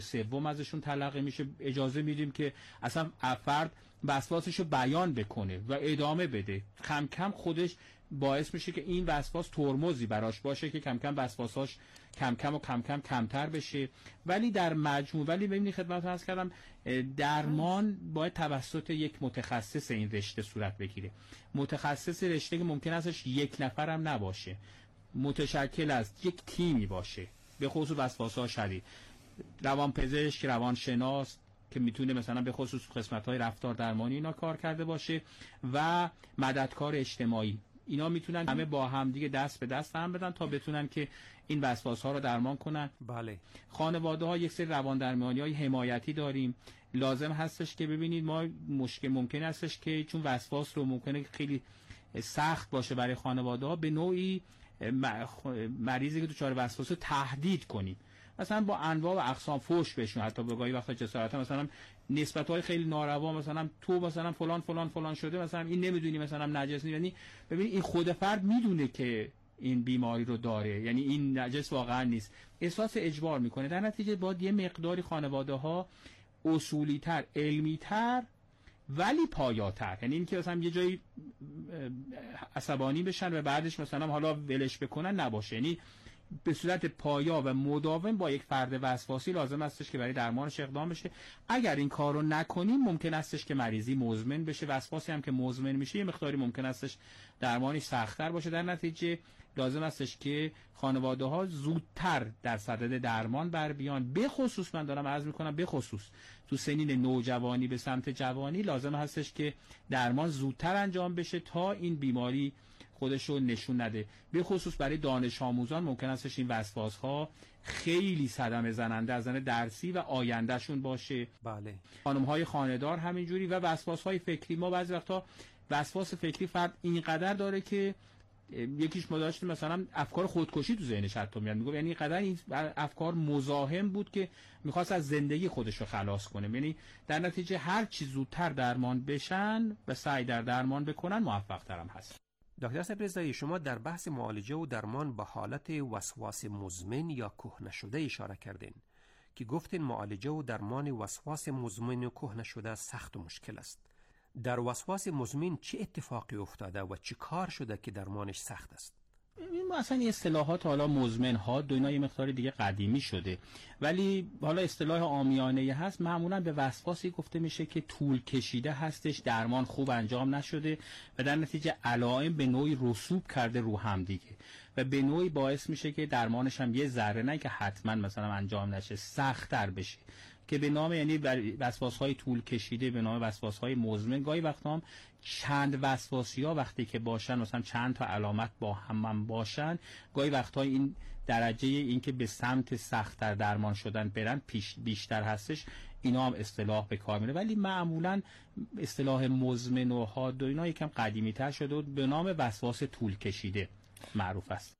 سوم ازشون تلقی میشه، اجازه میدیم که اصلا فرد وسواسشو بیان بکنه و ادامه بده. کم کم خودش باعث میشه که این وسواس ترمزی براش باشه که کم کم وسواساش کم کم کمتر بشه. ولی در مجموع، ولی ببینید خدمتتون عرض کردم درمان باید توسط یک متخصص این رشته صورت بگیره. متخصص رشته که ممکن استش یک نفر هم نباشه، متشکل از یک تیمی باشه، به خصوص وسواس‌ها شدید، روانپزشک، روانشناس که میتونه مثلا به خصوص قسمت‌های رفتار درمانی اینا کار کرده باشه و مددکار اجتماعی. اینا میتونن همه با هم دیگه دست به دست هم بدن تا بتونن که این وسواس‌ها رو درمان کنن. بله. خانواده‌ها یک سری رواندرمانی‌های حمایتی داریم. لازم هستش که ببینید ما مشکل ممکن هستش که چون وسواس رو ممکنه خیلی سخت باشه برای خانواده‌ها، به نوعی مریضی که دچار وسواس رو تهدید کنیم، مثلا با انواع و اقسام فحش بهشون، حتی به گاهی وقتا جسارتا مثلا نسبت‌های خیلی ناروا، مثلا تو مثلا فلان شده، مثلا این نمیدونی مثلا نجس، یعنی ببینید این خود فرد میدونه که این بیماری رو داره، یعنی این نجس واقعا نیست، احساس اجبار میکنه. در نتیجه باید یه مقداری خانواده‌ها اصولی‌تر، علمی‌تر ولی پایاتر، یعنی این که مثلا یه جایی عصبانی بشن و بعدش مثلا حالا ولش بکنن نباشه، یعنی به صورت پایا و مداوم با یک فرد وسواسی لازم استش که برای درمانش اقدام بشه. اگر این کار رو نکنیم ممکن استش که مریضی مزمن بشه، وسواسی هم که مزمن میشه یه مقداری ممکن استش درمانش سخت‌تر باشه. در نتیجه لازم استش که خانواده‌ها زودتر در صدد درمان بر بیان. به خصوص من دارم عرض میکنم به خصوص تو سنین نوجوانی به سمت جوانی لازم هستش که درمان زودتر انجام بشه تا این بیماری خودشو نشون نده. به خصوص برای دانش آموزان ممکن استش این وسواس‌ها خیلی صدمه زننده از نظر درسی و آیندهشون باشه. بله. خانم‌های خانه‌دار همینجوری. و وسواس‌های فکری، ما بعضی وقتا وسواس فکری فرد اینقدر داره که یکیش ما داشتیم مثلا افکار خودکشی تو ذهنش حتی میاد، میگه یعنی اینقدر این افکار مزاحم بود که میخواست از زندگی خودش رو خلاص کنه. یعنی در نتیجه هر چی زودتر درمان بشن و سعی در درمان بکنن موفق تر هم هست. دکتر صاحب رضایی، شما در بحث معالجه و درمان به حالت وسواس مزمن یا کهنه شده اشاره کردین که گفتین معالجه و درمان وسواس مزمن و کهنه شده سخت و مشکل است. در وسواس مزمن چه اتفاقی افتاده و چه کار شده که درمانش سخت است؟ این اصلا این اصطلاحات حالا مزمن ها دو اینا یه مقدار دیگه قدیمی شده، ولی حالا اصطلاح عامیانه هست. معمولا به وسواسی گفته میشه که طول کشیده هستش، درمان خوب انجام نشده و در نتیجه علائم به نوعی رسوب کرده رو هم دیگه و به نوعی باعث میشه که درمانش هم یه ذره نه که حتما مثلا انجام نشه، سخت‌تر بشه، که به نام یعنی وسواس‌های طول کشیده به نام وسواس‌های مزمن. گاهی وقتا هم چند وسواسی‌ها وقتی که باشن، مثلا چند تا علامت با هم باشن، گاهی وقتا این درجه این که به سمت سخت‌تر درمان شدن برن بیشتر هستش. اینا هم اصطلاح به کار میره، ولی معمولا اصطلاح مزمن و حاد و اینا یکم قدیمی‌تر شده و به نام وسواس طول کشیده معروف است.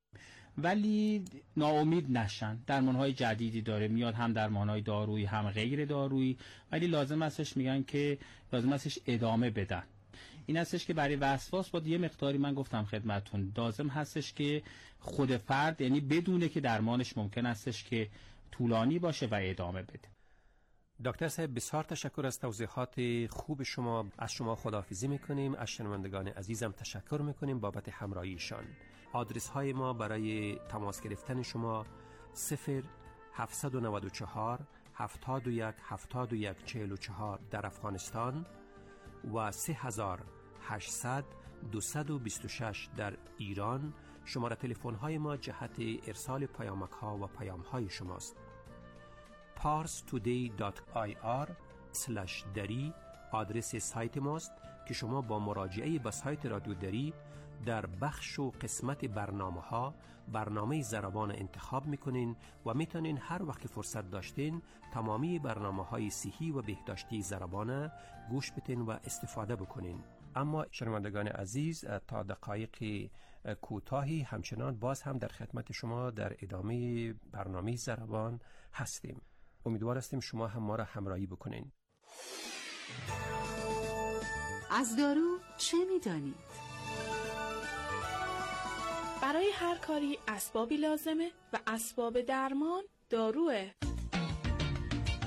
ولی ناامید نشن، درمان‌های جدیدی داره میاد، هم درمان‌های دارویی هم غیر دارویی، ولی لازم هستش میگن که لازم هستش ادامه بدن. این هستش که برای وسواس باید یه مقداری من گفتم خدمتون لازم هستش که خود فرد یعنی بدونه که درمانش ممکن هستش که طولانی باشه و ادامه بده. دکتر صاحب بسیار تشکر از توضیحات خوب شما. از شما خداحافظی میکنیم. از شنوندگان عزیزم تشکر میکنیم بابت همراهیشان. آدرس های ما برای تماس گرفتن شما 0794 71 71 44 در افغانستان و 3800 226 در ایران. شماره تلفن های ما جهت ارسال پیامک ها و پیام های شماست. parstoday.ir/dari آدرس سایت ماست که شما با مراجعه به سایت رادیو دری در بخش و قسمت برنامه ضربان انتخاب میکنین و میتونین هر وقت فرصت داشتین تمامی برنامه‌های صحی و بهداشتی ضربان گوش بدین و استفاده بکنین. اما شنوندگان عزیز تا دقایق کوتاهی همچنان باز هم در خدمت شما در ادامه برنامه ضربان هستیم. امیدوار هستیم شما هم ما را همراهی بکنین. از دارو چه می‌دانید؟ برای هر کاری اسبابی لازمه و اسباب درمان داروه.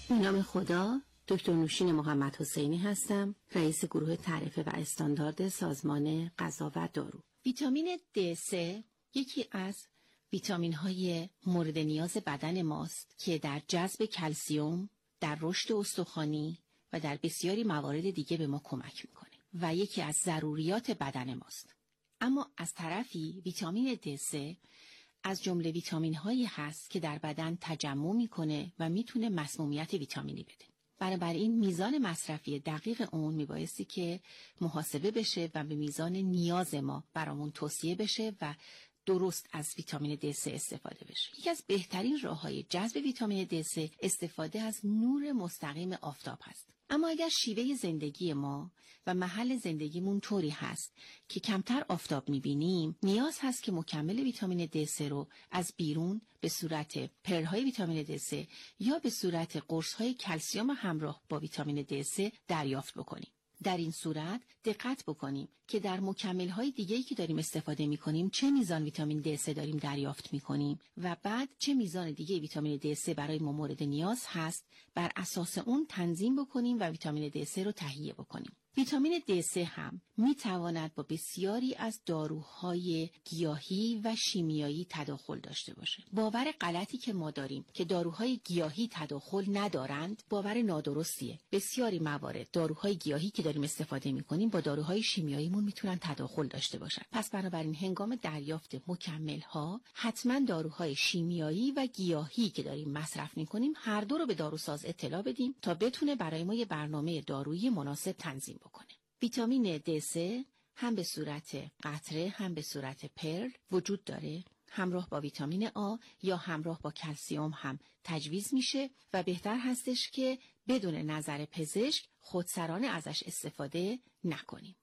به نام خدا. دکتر نوشین محمد حسینی هستم، رئیس گروه تعرفه و استاندارد سازمان غذا و دارو. ویتامین D3 یکی از ویتامین های مورد نیاز بدن ماست که در جذب کلسیم، در رشد استخوانی و در بسیاری موارد دیگه به ما کمک میکنه و یکی از ضروریات بدن ماست. اما از طرفی ویتامین D3 از جمله ویتامین هایی هست که در بدن تجمع میکنه و میتونه مسمومیت ویتامینی بده. بنابراین میزان مصرفی دقیق اون میبایستی که محاسبه بشه و به میزان نیاز ما برامون توصیه بشه و درست از ویتامین D3 استفاده بشه. یکی از بهترین راه‌های جذب ویتامین D3 استفاده از نور مستقیم آفتاب هست. اما اگر شیوه زندگی ما و محل زندگیمون طوری هست که کمتر آفتاب می‌بینیم، نیاز هست که مکمل ویتامین D3 رو از بیرون به صورت پرل‌های ویتامین D3 یا به صورت قرص‌های کلسیم همراه با ویتامین D3 دریافت بکنیم. در این صورت دقت بکنیم که در مکمل‌های دیگه‌ای که داریم استفاده می‌کنیم چه میزان ویتامین D3 داریم دریافت می‌کنیم و بعد چه میزان دیگه ویتامین D3 برای ما مورد نیاز هست، بر اساس اون تنظیم بکنیم و ویتامین D3 رو تهیه بکنیم. ویتامین D3 هم میتواند با بسیاری از داروهای گیاهی و شیمیایی تداخل داشته باشه. باور غلطی که ما داریم که داروهای گیاهی تداخل ندارند باور نادرستیه. بسیاری موارد داروهای گیاهی که داریم استفاده میکنیم با داروهای شیمیاییمون میتونن تداخل داشته باشن. پس بنابراین هنگام دریافت مکمل‌ها حتما داروهای شیمیایی و گیاهی که داریم مصرف میکنیم هر دو رو به داروساز اطلاع بدیم تا بتونه برای ما یه برنامه دارویی مناسب تنظیم بکنه. ویتامین D3 هم به صورت قطره هم به صورت پرل وجود داره. همراه با ویتامین آ یا همراه با کلسیم هم تجویز میشه و بهتر هستش که بدون نظر پزشک خودسرانه ازش استفاده نکنیم.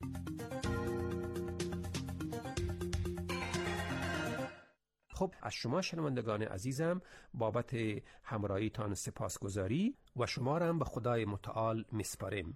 خب از شما شنوندگان عزیزم بابت همراهیتان سپاسگزاری و شما را هم به خدای متعال میسپاریم.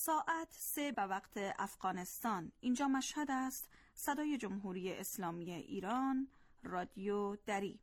ساعت 3 به وقت افغانستان. اینجا مشهد است. صدای جمهوری اسلامی ایران، رادیو دری.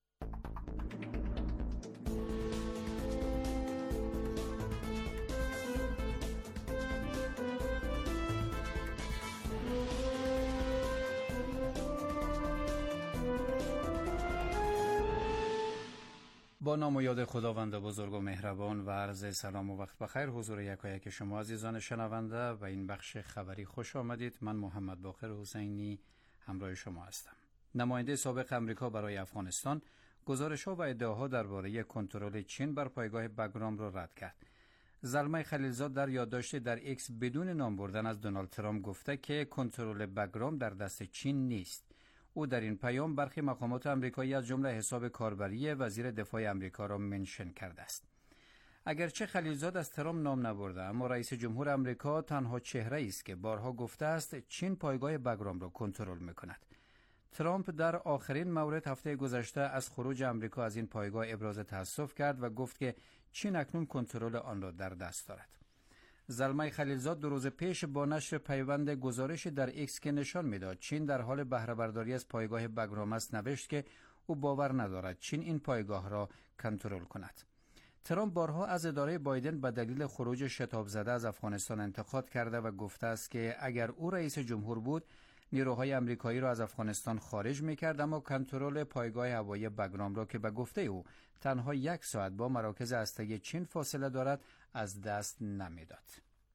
با نام و یاد خداوند بزرگ و مهربان و عرض سلام و وقت بخیر حضور یکایک شما عزیزان شنونده و این بخش خبری خوش آمدید. من محمد باقر حسینی همراه شما هستم. نماینده سابق امریکا برای افغانستان گزارش‌ها و ادعاها درباره کنترل چین بر پایگاه بگرام را رد کرد. زلمه خلیلزاد در یادداشت در ایکس بدون نام بردن از دونالد ترامپ گفته که کنترل بگرام در دست چین نیست. او در این پیام برخی مقامات آمریکایی از جمله حساب کاربری وزیر دفاع آمریکا را منشن کرده است. اگرچه خلیلزاد از ترامپ نام نبرده، اما رئیس جمهور آمریکا تنها چهره است که بارها گفته است چین پایگاه بگرام را کنترل می‌کند. ترامپ در آخرین مورد هفته گذشته از خروج آمریکا از این پایگاه ابراز تأسف کرد و گفت که چین اکنون کنترل آن را در دست دارد. زلمه خلیلزاد 2 روز پیش با نشر پیوند گزارش در ایکس که نشان میداد چین در حال بهره برداری از پایگاه بگرام است نوشت که او باور ندارد چین این پایگاه را کنترل کند. ترامپ بارها از اداره بایدن به دلیل خروج شتاب زده از افغانستان انتقاد کرده و گفته است که اگر او رئیس جمهور بود نیروهای آمریکایی را از افغانستان خارج می‌کرد، اما کنترل پایگاه هوایی بگرام را که به گفته او تنها 1 ساعت با مراکز هسته‌ای چین فاصله دارد از دست نمی‌داد.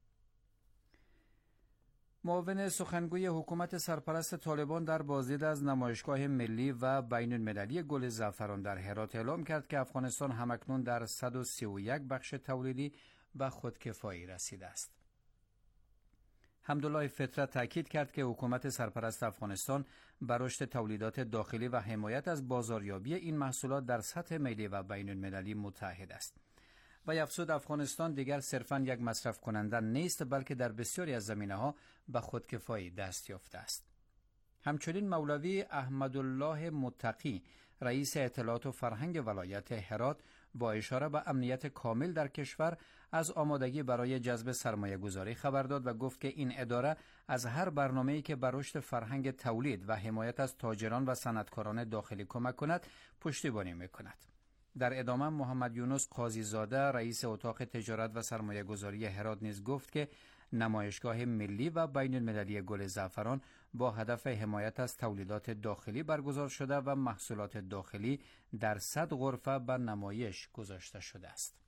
معاون سخنگوی حکومت سرپرست طالبان در بازدید از نمایشگاه ملی و بین المللی گل زعفران در هرات اعلام کرد که افغانستان همکنون در 131 بخش تولیدی به خودکفایی رسیده است. حمدالله فطرت تاکید کرد که حکومت سرپرست افغانستان بر رشد تولیدات داخلی و حمایت از بازاریابی این محصولات در سطح ملی و بین المللی متحد است. و افزود افغانستان دیگر صرفاً یک مصرف کننده نیست، بلکه در بسیاری از زمینه‌ها به خودکفایی دست یافته است. همچنین مولوی احمدالله متقی رئیس اطلاعات و فرهنگ ولایت هرات با اشاره به امنیت کامل در کشور از آمادگی برای جذب سرمایه گذاری خبر داد و گفت که این اداره از هر برنامه‌ای که بر رشد فرهنگ تولید و حمایت از تاجران و صنعتکاران داخلی کمک کند پشتیبانی می‌کند. در ادامه محمد یونس قاضی زاده رئیس اتاق تجارت و سرمایه گذاری هرات نیز گفت که نمایشگاه ملی و بین المللی گل زعفران با هدف حمایت از تولیدات داخلی برگزار شده و محصولات داخلی در 100 غرفه به نمایش گذاشته شده است.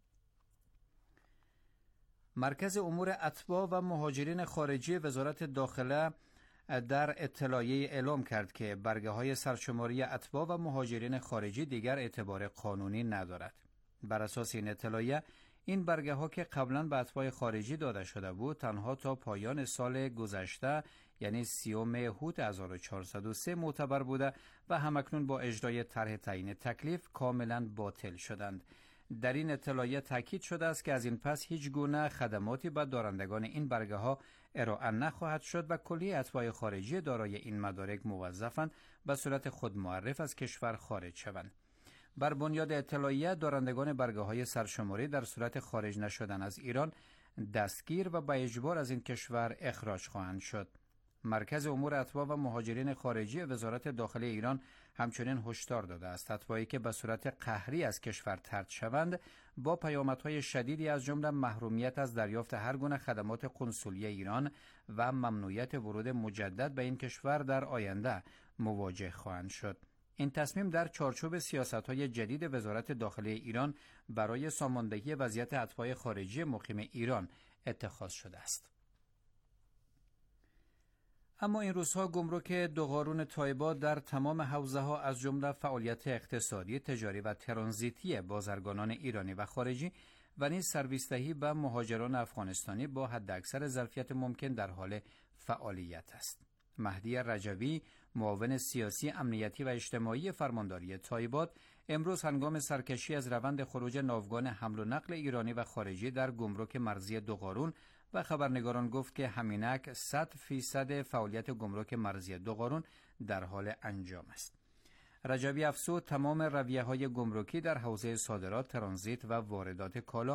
مرکز امور اتباع و مهاجرین خارجی وزارت داخله در اطلاعیه اعلام کرد که برگه های سرشماری اتباع و مهاجرین خارجی دیگر اعتبار قانونی ندارد. بر اساس این اطلاعیه این برگه ها که قبلا به اتباع خارجی داده شده بود تنها تا پایان سال گذشته یعنی 30 هوت 1403 معتبر بوده و همکنون با اجرای طرح تعیین تکلیف کاملا باطل شدند. در این اطلاعیه تاکید شده است که از این پس هیچ گونه خدماتی به دارندگان این برگه ها ارائه نخواهد شد و کلی اتباع خارجی دارای این مدارک موظفند به صورت خودمعرف از کشور خارج شوند. بر بنیاد اطلاعیه دارندگان برگه های سرشماری در صورت خارج نشدن از ایران دستگیر و به اجبار از این کشور اخراج خواهند شد. مرکز امور اتباع و مهاجرین خارجی وزارت داخله ایران همچنین هشدار داده است اتباعی که به صورت قهری از کشور طرد شوند با پیامدهای شدیدی از جمله محرومیت از دریافت هر گونه خدمات قنسولی ایران و ممنوعیت ورود مجدد به این کشور در آینده مواجه خواهند شد. این تصمیم در چارچوب سیاست‌های جدید وزارت داخله ایران برای ساماندهی وضعیت اتباع خارجی مقیم ایران اتخاذ شده است. اما این روزها گمرک دوقارون تایبا در تمام حوزه‌ها از جمله فعالیت اقتصادی، تجاری و ترانزیتی بازرگانان ایرانی و خارجی و نیز سرویس‌دهی به مهاجران افغانستانی با حداکثر ظرفیت ممکن در حال فعالیت است. مهدی رجوی، معاون سیاسی، امنیتی و اجتماعی فرمانداری تایبات، امروز هنگام سرکشی از روند خروج ناوگان حمل و نقل ایرانی و خارجی در گمرک مرزی دوقارون و خبرنگاران گفت که همینک 100% فعالیت گمرک مرزی دوقارون در حال انجام است. رجوی افزود تمام رویه‌های گمرکی در حوزه صادرات، ترانزیت و واردات کالا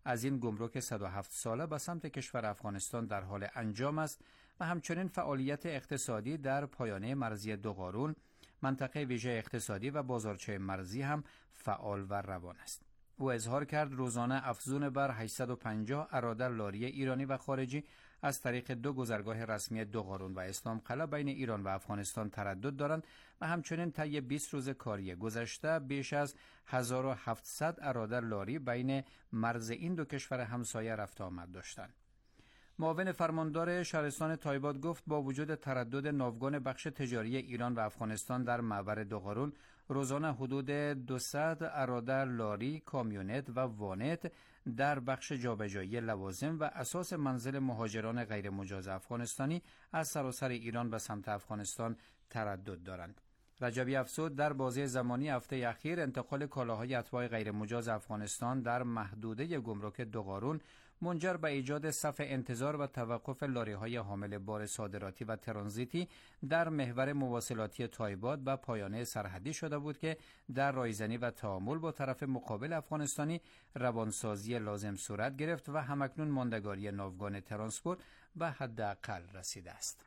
از این گمرک 107 ساله به سمت کشور افغانستان در حال انجام است و همچنین فعالیت اقتصادی در پایانه مرزی دوقارون، منطقه ویژه اقتصادی و بازارچه مرزی هم فعال و روان است. او اظهار کرد روزانه افزون بر 850 ارادر لاری ایرانی و خارجی از طریق 2 گذرگاه رسمی دوقارون و اسلام قلعه بین ایران و افغانستان تردد دارند و همچنین طی 20 روز کاری گذشته بیش از 1700 ارادر لاری بین مرز این دو کشور همسایه رفت آمد داشتند. معاون فرماندار شهرستان تایباد گفت با وجود تردد ناوگان بخش تجاری ایران و افغانستان در معبر دوقارون، روزانه حدود 200 ارادر لاری، کامیونت و وانت در بخش جابجایی لوازم و اساس منزل مهاجران غیر مجاز افغانستانی از سراسر ایران به سمت افغانستان تردد دارند. رجبی افزود در بازه زمانی هفته اخیر انتقال کالاهای اتباع غیر مجاز افغانستان در محدوده گمرک دوقارون منجر به ایجاد صف انتظار و توقف لاری‌های حامل بار صادراتی و ترانزیتی در محور مواصلاتی تایباد و پایانه سرحدی شده بود که در رایزنی و تعامل با طرف مقابل افغانستانی روانسازی لازم صورت گرفت و همکنون ماندگاری ناوگان ترانسپورت به حداقل رسیده است.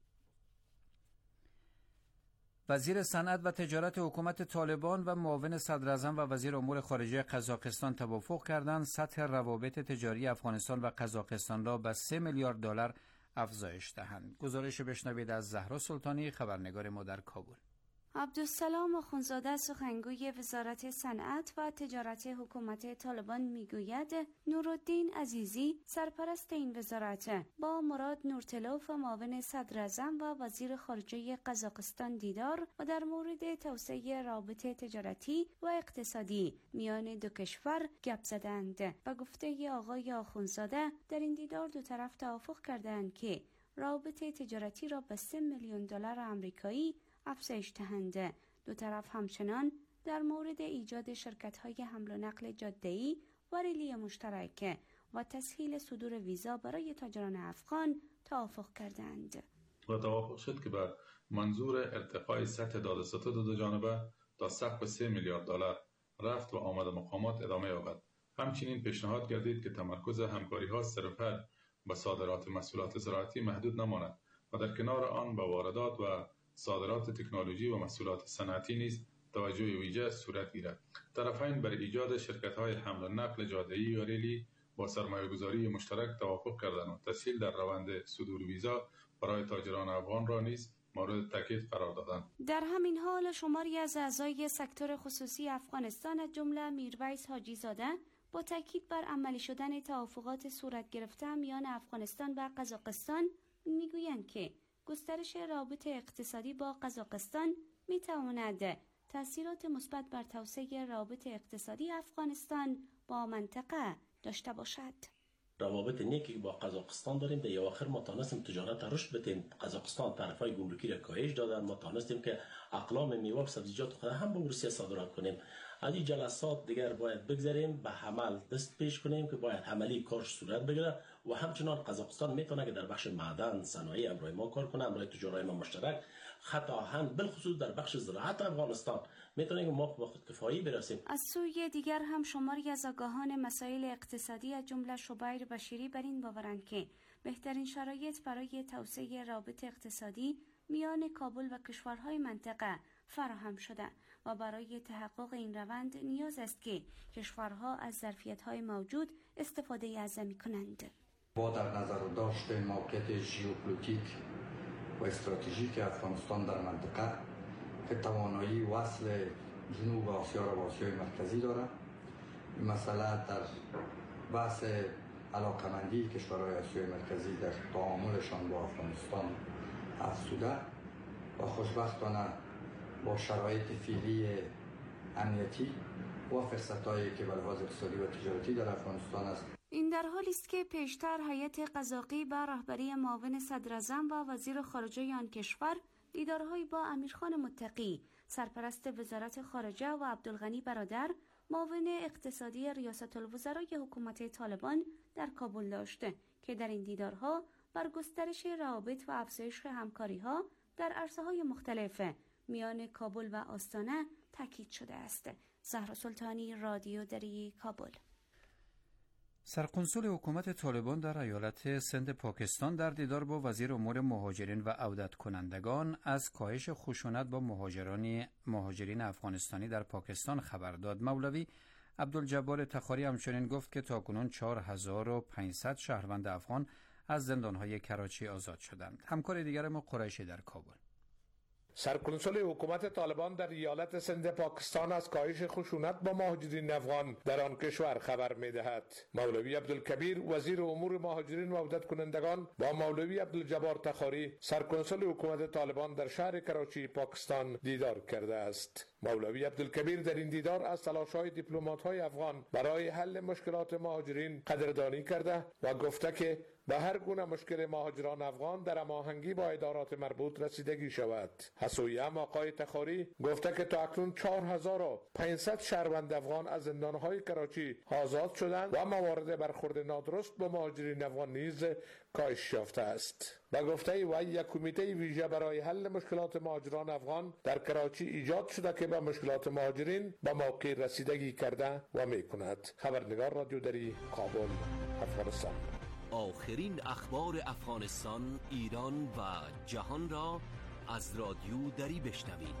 وزیر صنعت و تجارت حکومت طالبان و معاون صدراعظم و وزیر امور خارجه قزاقستان توافق کردند سطح روابط تجاری افغانستان و قزاقستان را به 3 میلیارد دلار افزایش دهند. گزارش بشنوید از زهرا سلطانی، خبرنگار ما در کابل. عبدالسلام آخوندزاده سخنگوی وزارت صنعت و تجارت حکومت طالبان میگوید نورالدین عزیزی سرپرست این وزارت با مراد نورتلوف معاون صدراعظم و وزیر خارجه قزاقستان دیدار و در مورد توسعه رابطه تجارتی و اقتصادی میان دو کشور گپ زدند و گفته آقای آخوندزاده در این دیدار دو طرف توافق کردند که رابطه تجارتی را به 3 میلیون دلار آمریکایی افزایش دهنده. دو طرف همچنان در مورد ایجاد شرکت‌های حمل و نقل جاده‌ای و ریلی مشترک و تسهیل صدور ویزا برای تاجران افغان توافق کردند. و توافق شد که به منظور ارتقای سطح دادستان دو جانبه تا سقف 3 میلیارد دلار رفت و آمد مقامات ادامه یابد. همچنین پیشنهاد گردید که تمرکز همکاری‌ها صرفاً به صادرات محصولات زراعتی محدود نماند و در کنار آن به واردات و صادرات تکنولوژی و محصولات صنعتی نیز توجه ویژه صورت گیرد. طرفین بر ایجاد شرکت‌های حمل و نقل جاده‌ای و ریلی با سرمایه‌گذاری مشترک توافق کردند و تسهیل در روند صدور ویزا برای تاجران افغان را نیز مورد تاکید قرار دادند. در همین حال شماری از اعضای سکتور خصوصی افغانستان از جمله میرویس حاجی زاده با تاکید بر عملی شدن توافقات صورت گرفته میان افغانستان و قزاقستان میگویند که گسترش رابطه اقتصادی با قزاقستان میتواند تأثیرات مثبت بر توسعه رابطه اقتصادی افغانستان با منطقه داشته باشد. روابط نیکی با قزاقستان داریم. در اواخر ما تانستیم تجارت رشد بدیم. قزاقستان طرفای گمرکی را کاهش دادن. ما تانستیم که اقلام میوه و سبزیجات خود هم به روسیه صادرات کنیم. از این جلسات دیگر باید بگذاریم به عمل دست پیش کنیم که باید عملی کارش صورت بگیره و همچنان قزاقستان میتونه که در بخش معدن صنایع امروی ما کار کنه، امروی تجارای ما مشترک، خط آهن بالخصوص در بخش زراعت افغانستان میتونه که ما به خودکفایی برسیم. از سوی دیگر هم شماری از آگاهان مسائل اقتصادی از جمله شبیر بشیری بر این باورند که بهترین شرایط برای توسعه رابطه اقتصادی میان کابل و کشورهای منطقه فراهم شده و برای تحقق این روند نیاز است که کشورها از ظرفیت‌های موجود استفاده اعظمی کنند. با در نظر داشت موقعیت ژئوپلیتیک و استراتژیک افغانستان در منطقه که توانایی وصل جنوب آسیا را با آسیای مرکزی دارد، این مسئله در بحث علاقمندی کشورهای آسیای مرکزی در تعاملشان با افغانستان افزوده و خوشبختانه با شرایط فعلی امنیتی و فرصت‌هایی که به لحاظ اقتصادی و تجارتی در افغانستان است. این در حالی است که پیشتر هیئت قزاقی با رهبری معاون صدراعظم و وزیر خارجه آن کشور دیدارهایی با امیرخان متقی سرپرست وزارت خارجه و عبدالغنی برادر معاون اقتصادی ریاست الوزرای حکومت طالبان در کابل داشته که در این دیدارها بر گسترش روابط و افزایش همکاری‌ها در عرصه‌های مختلف میان کابل و آستانه تاکید شده است. زهرا سلطانی، رادیو دری، کابل. سرقنصل حکومت طالبان در ایالت سند پاکستان در دیدار با وزیر امور مهاجرین و عودت کنندگان از کاهش خشونت با مهاجرین افغانستانی در پاکستان خبر داد. مولوی عبدالجبار تخاری همچنین گفت که تاکنون 4500 شهروند افغان از زندانهای کراچی آزاد شدند. همکار دیگر ما قریشی در کابل. سرکنسول حکومت طالبان در ایالت سند پاکستان از کاهش خشونت با مهاجرین افغان در آن کشور خبر می‌دهد. مولوی عبدالکبیر وزیر امور مهاجرین و عودت کنندگان با مولوی عبدالجبار تخاری سرکنسول حکومت طالبان در شهر کراچی پاکستان دیدار کرده است. مولوی عبدالکبیر در این دیدار از تلاش‌های دیپلمات‌های افغان برای حل مشکلات مهاجرین قدردانی کرده و گفته که به هر گونه مشکل مهاجران افغان در هماهنگی با ادارات مربوط رسیدگی شود. حسویم آقای تخاری گفته که تا اکنون 4500 شهروند افغان از زندانهای کراچی آزاد شدند و موارد برخورد نادرست با مهاجرین افغان نیز کاهش یافته است. و گفته وی یک کمیته ویژه برای حل مشکلات مهاجران افغان در کراچی ایجاد شده که به مشکلات مهاجرین با موقع رسیدگی کرده و میکند. خبرنگار رادیو دری، کابل، افغانستان. آخرین اخبار افغانستان، ایران و جهان را از رادیو دری بشنوید.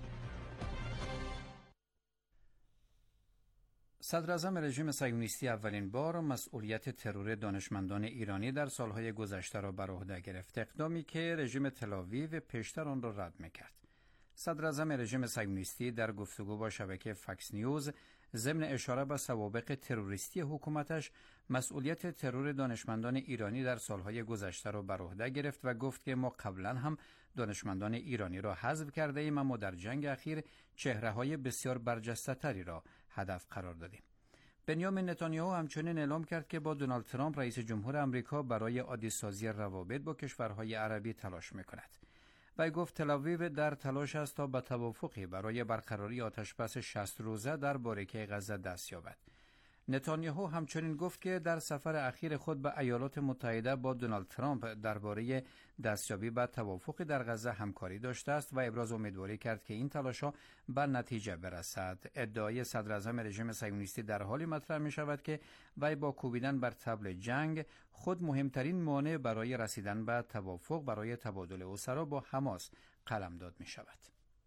صدراعظم رژیم صهیونیستی اولین بار مسئولیت ترور دانشمندان ایرانی در سالهای گذشته را بر عهده گرفت، اقدامی که رژیم تل‌آویو پیشتر آن را رد می‌کرد. صدراعظم رژیم صهیونیستی در گفتگو با شبکه فاکس نیوز ضمن اشاره به سوابق تروریستی حکومتش مسئولیت ترور دانشمندان ایرانی در سالهای گذشته را بر عهده گرفت و گفت که ما قبلا هم دانشمندان ایرانی را حذف کرده ایم، اما در جنگ اخیر چهره‌های بسیار برجسته‌تری را هدف قرار دادیم. بنیامین نتانیاهو همچنین اعلام کرد که با دونالد ترامپ رئیس جمهور آمریکا برای عادی‌سازی روابط با کشورهای عربی تلاش می‌کند. وی گفت تل‌آویو در تلاش است تا به توافقی برای برقراری آتشبس 60 روزه در باریکه غزه دست یابد. نتانیاهو همچنین گفت که در سفر اخیر خود به ایالات متحده با دونالد ترامپ درباره دستیابی به توافقی در غزه همکاری داشته است و ابراز امیدواری کرد که این تلاش‌ها به نتیجه برسد. ادعای صدراعظم رژیم صهیونیستی در حالی مطرح می شود که وی با کوبیدن بر طبل جنگ خود مهمترین مانع برای رسیدن به توافق برای تبادل اسرا با حماس قلمداد می شود.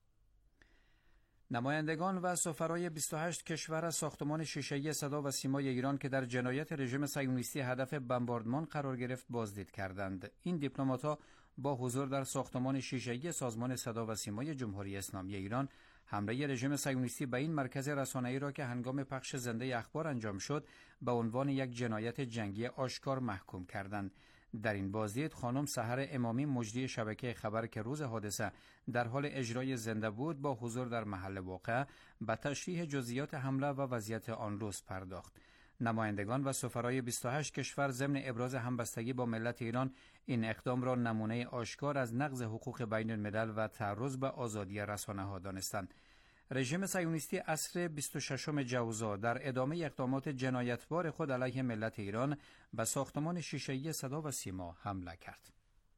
نمایندگان و سفرای 28 کشور از ساختمان شیشه‌ای صدا و سیمای ایران که در جنایت رژیم صهیونیستی هدف بمباردمان قرار گرفت بازدید کردند. این دیپلمات‌ها با حضور در ساختمان شیشه‌ای سازمان صدا و سیمای جمهوری اسلامی ایران حمله رژیم صهیونیستی به این مرکز رسانه‌ای را که هنگام پخش زنده اخبار انجام شد به عنوان یک جنایت جنگی آشکار محکوم کردند. در این بازدید خانم سحر امامی مجری شبکه خبر که روز حادثه در حال اجرای زنده بود با حضور در محل واقعه به تشریح جزئیات حمله و وضعیت آن روز پرداخت. نمایندگان و سفرای 28 کشور ضمن ابراز همبستگی با ملت ایران این اقدام را نمونه آشکار از نقض حقوق بین الملل و تعرض به آزادی رسانه‌ها دانستند. رژیم صهیونیستی عصر 26 جوزا در ادامه اقدامات جنایتبار خود علیه ملت ایران به ساختمان شیشه‌ای صدا و سیما حمله کرد.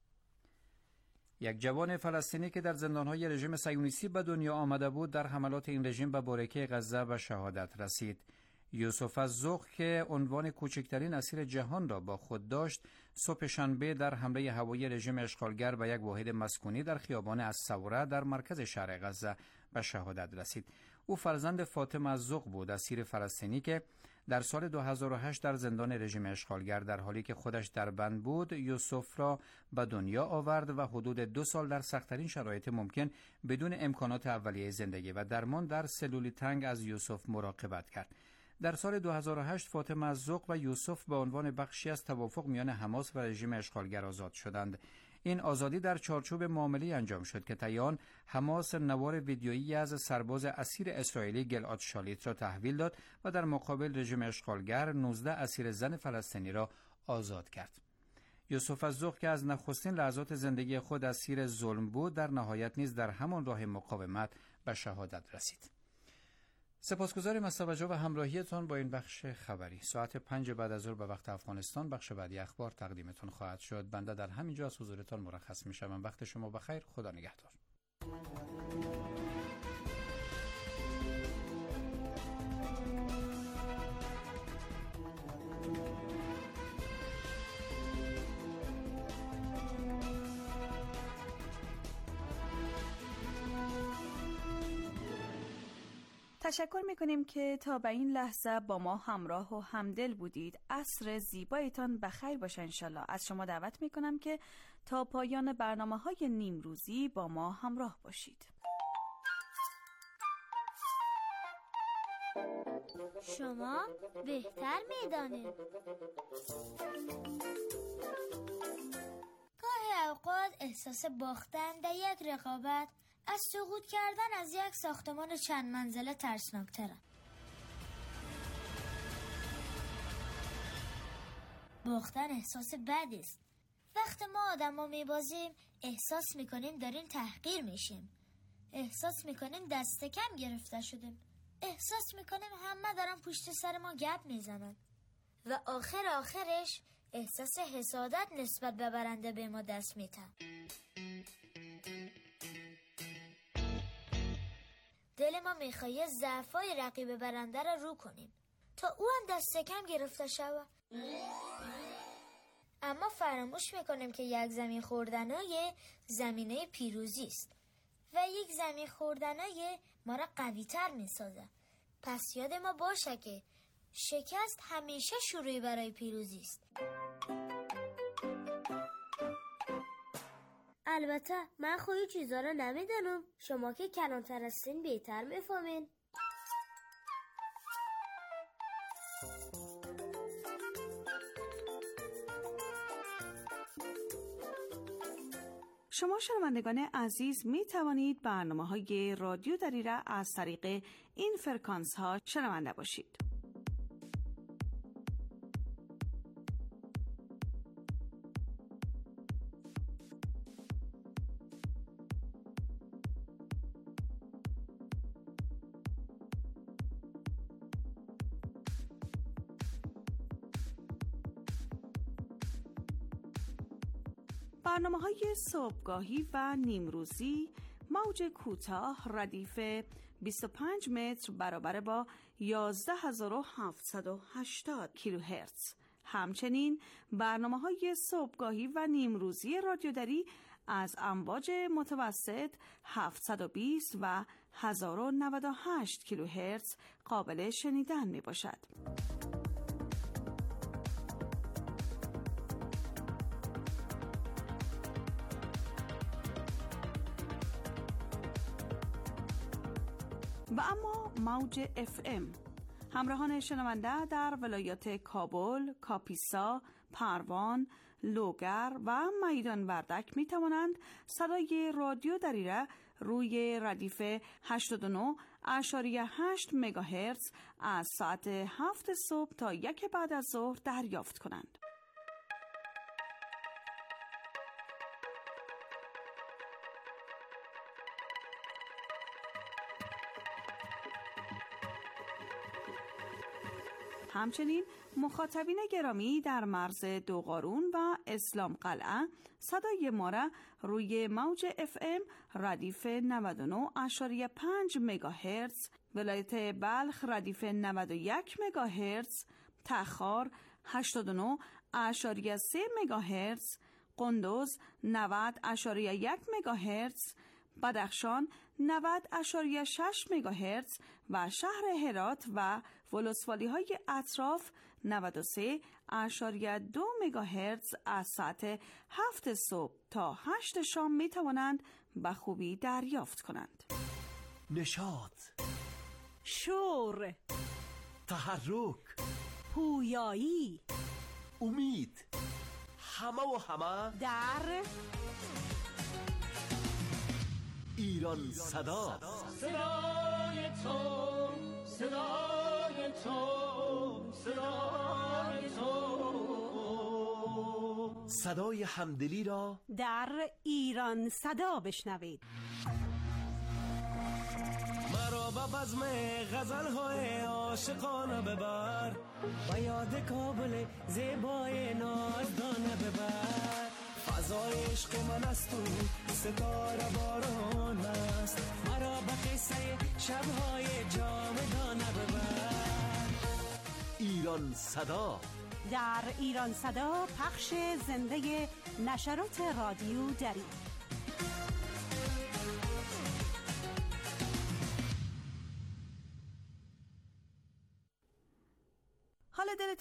یک جوان فلسطینی که در زندانهای رژیم صهیونیستی به دنیا آمده بود در حملات این رژیم به باریکه غزه به شهادت رسید. یوسف الزغ که عنوان کوچکترین اسیر جهان را با خود داشت، صبح شنبه در حمله هوایی رژیم اشغالگر به یک واحد مسکونی در خیابان الثوره در مرکز شهر غزه به شهادت رسید. او فرزند فاطمه الزغ بود، اسیر فلسطینی که در سال 2008 در زندان رژیم اشغالگر در حالی که خودش در بند بود یوسف را به دنیا آورد و حدود 2 سال در سخت‌ترین شرایط ممکن بدون امکانات اولیه زندگی و درمان در سلولی تنگ از یوسف مراقبت کرد. در سال 2008 فاطمه الزغ و یوسف به عنوان بخشی از توافق میان حماس و رژیم اشغالگر آزاد شدند. این آزادی در چارچوب معامله انجام شد که طی آن حماس نوار ویدیویی از سرباز اسیر اسرائیلی گلعاد شالیت را تحویل داد و در مقابل رژیم اشغالگر 19 اسیر زن فلسطینی را آزاد کرد. یوسف الزغ که از نخستین لحظات زندگی خود اسیر ظلم بود در نهایت نیز در همان راه مقاومت به شهادت رسید. سپاسگزاریم از توجه و همراهیتان با این بخش خبری. ساعت 5 بعد از ظهر به وقت افغانستان بخش بعدی اخبار تقدیمتون خواهد شد. بنده در همین جا از حضورتان مرخص میشم. وقت شما بخیر. خدا نگهدار. تشکر میکنیم که تا به این لحظه با ما همراه و همدل بودید. عصر زیبایتان بخیر باشه انشالله. از شما دعوت میکنم که تا پایان برنامه‌های نیمروزی با ما همراه باشید. شما بهتر میدانید. گاهی اوقات احساس باختن در یک رقابت از سقوط کردن از یک ساختمان چند منزله ترسناک‌تره. باختن احساس بدی است. وقتی ما آدم‌ها میبازیم احساس میکنیم داریم تحقیر میشیم. احساس میکنیم دست کم گرفته شدیم. احساس میکنیم همه دارن پشت سر ما گپ میزنن. و آخرش احساس حسادت نسبت به برنده به ما دست میده. دل ما میخواد ضعفای رقیب برنده را رو کنیم تا او هم دست کم گرفته شود. اما فراموش میکنیم که یک زمین خوردنای زمینه پیروزی است و یک زمین خوردنای ما را قوی تر میسازه. پس یاد ما باشه که شکست همیشه شروعی برای پیروزی است. البته من خودی چیزا رو نمیدونم. شما که کلانتر هستین بهتر میفهمین. شما شنوندگان عزیز می توانید برنامه‌های رادیو دری را از طریق این فرکانس ها شنونده باشید. برنامه‌های صبحگاهی و نیمروزی موج کوتاه ردیف 25 متر برابر با 11780 کیلوهرتز. همچنین برنامه‌های صبحگاهی و نیمروزی رادیو دری از امواج متوسط 720 و 1098 کیلوهرتز قابل شنیدن میباشد. و اما موج FM. همراهان شنونده در ولایات کابل، کاپیسا، پروان، لوگر و میدان وردک می توانند صدای رادیو دری را روی ردیف 89.8 مگاهرتز از ساعت 7 صبح تا 1 بعد از ظهر دریافت کنند. همچنین مخاطبین گرامی در مرز دوقارون و اسلام قلعه صدای ما را روی موج FM ردیف 99.5 مگاهرتز، ولایت بلخ ردیف 91 مگاهرتز، تخار 89.3 مگاهرتز، قندوز 90.1 مگاهرتز، بدخشان 90.6 مگاهرتز و شهر هرات و ولسوالی های اطراف 93.2 مگاهرتز از ساعت 7 صبح تا 8 شام می توانند به خوبی دریافت کنند. نشاط، شور، تحرک، پویایی، امید، همه در ایران صدا. صدای تو، صدای تو، صدای تو. صدای همدلی را در ایران صدا بشنوید. مرا به بزم غزل‌های عاشقانه ببر، به یاد کابل زیبای نازدانه ببر. فضای عشق من است و ستاره باران است، مرا به قصه شب‌های جاودانه ببر. ایران صدا. در ایران صدا پخش زنده نشرات رادیو دری.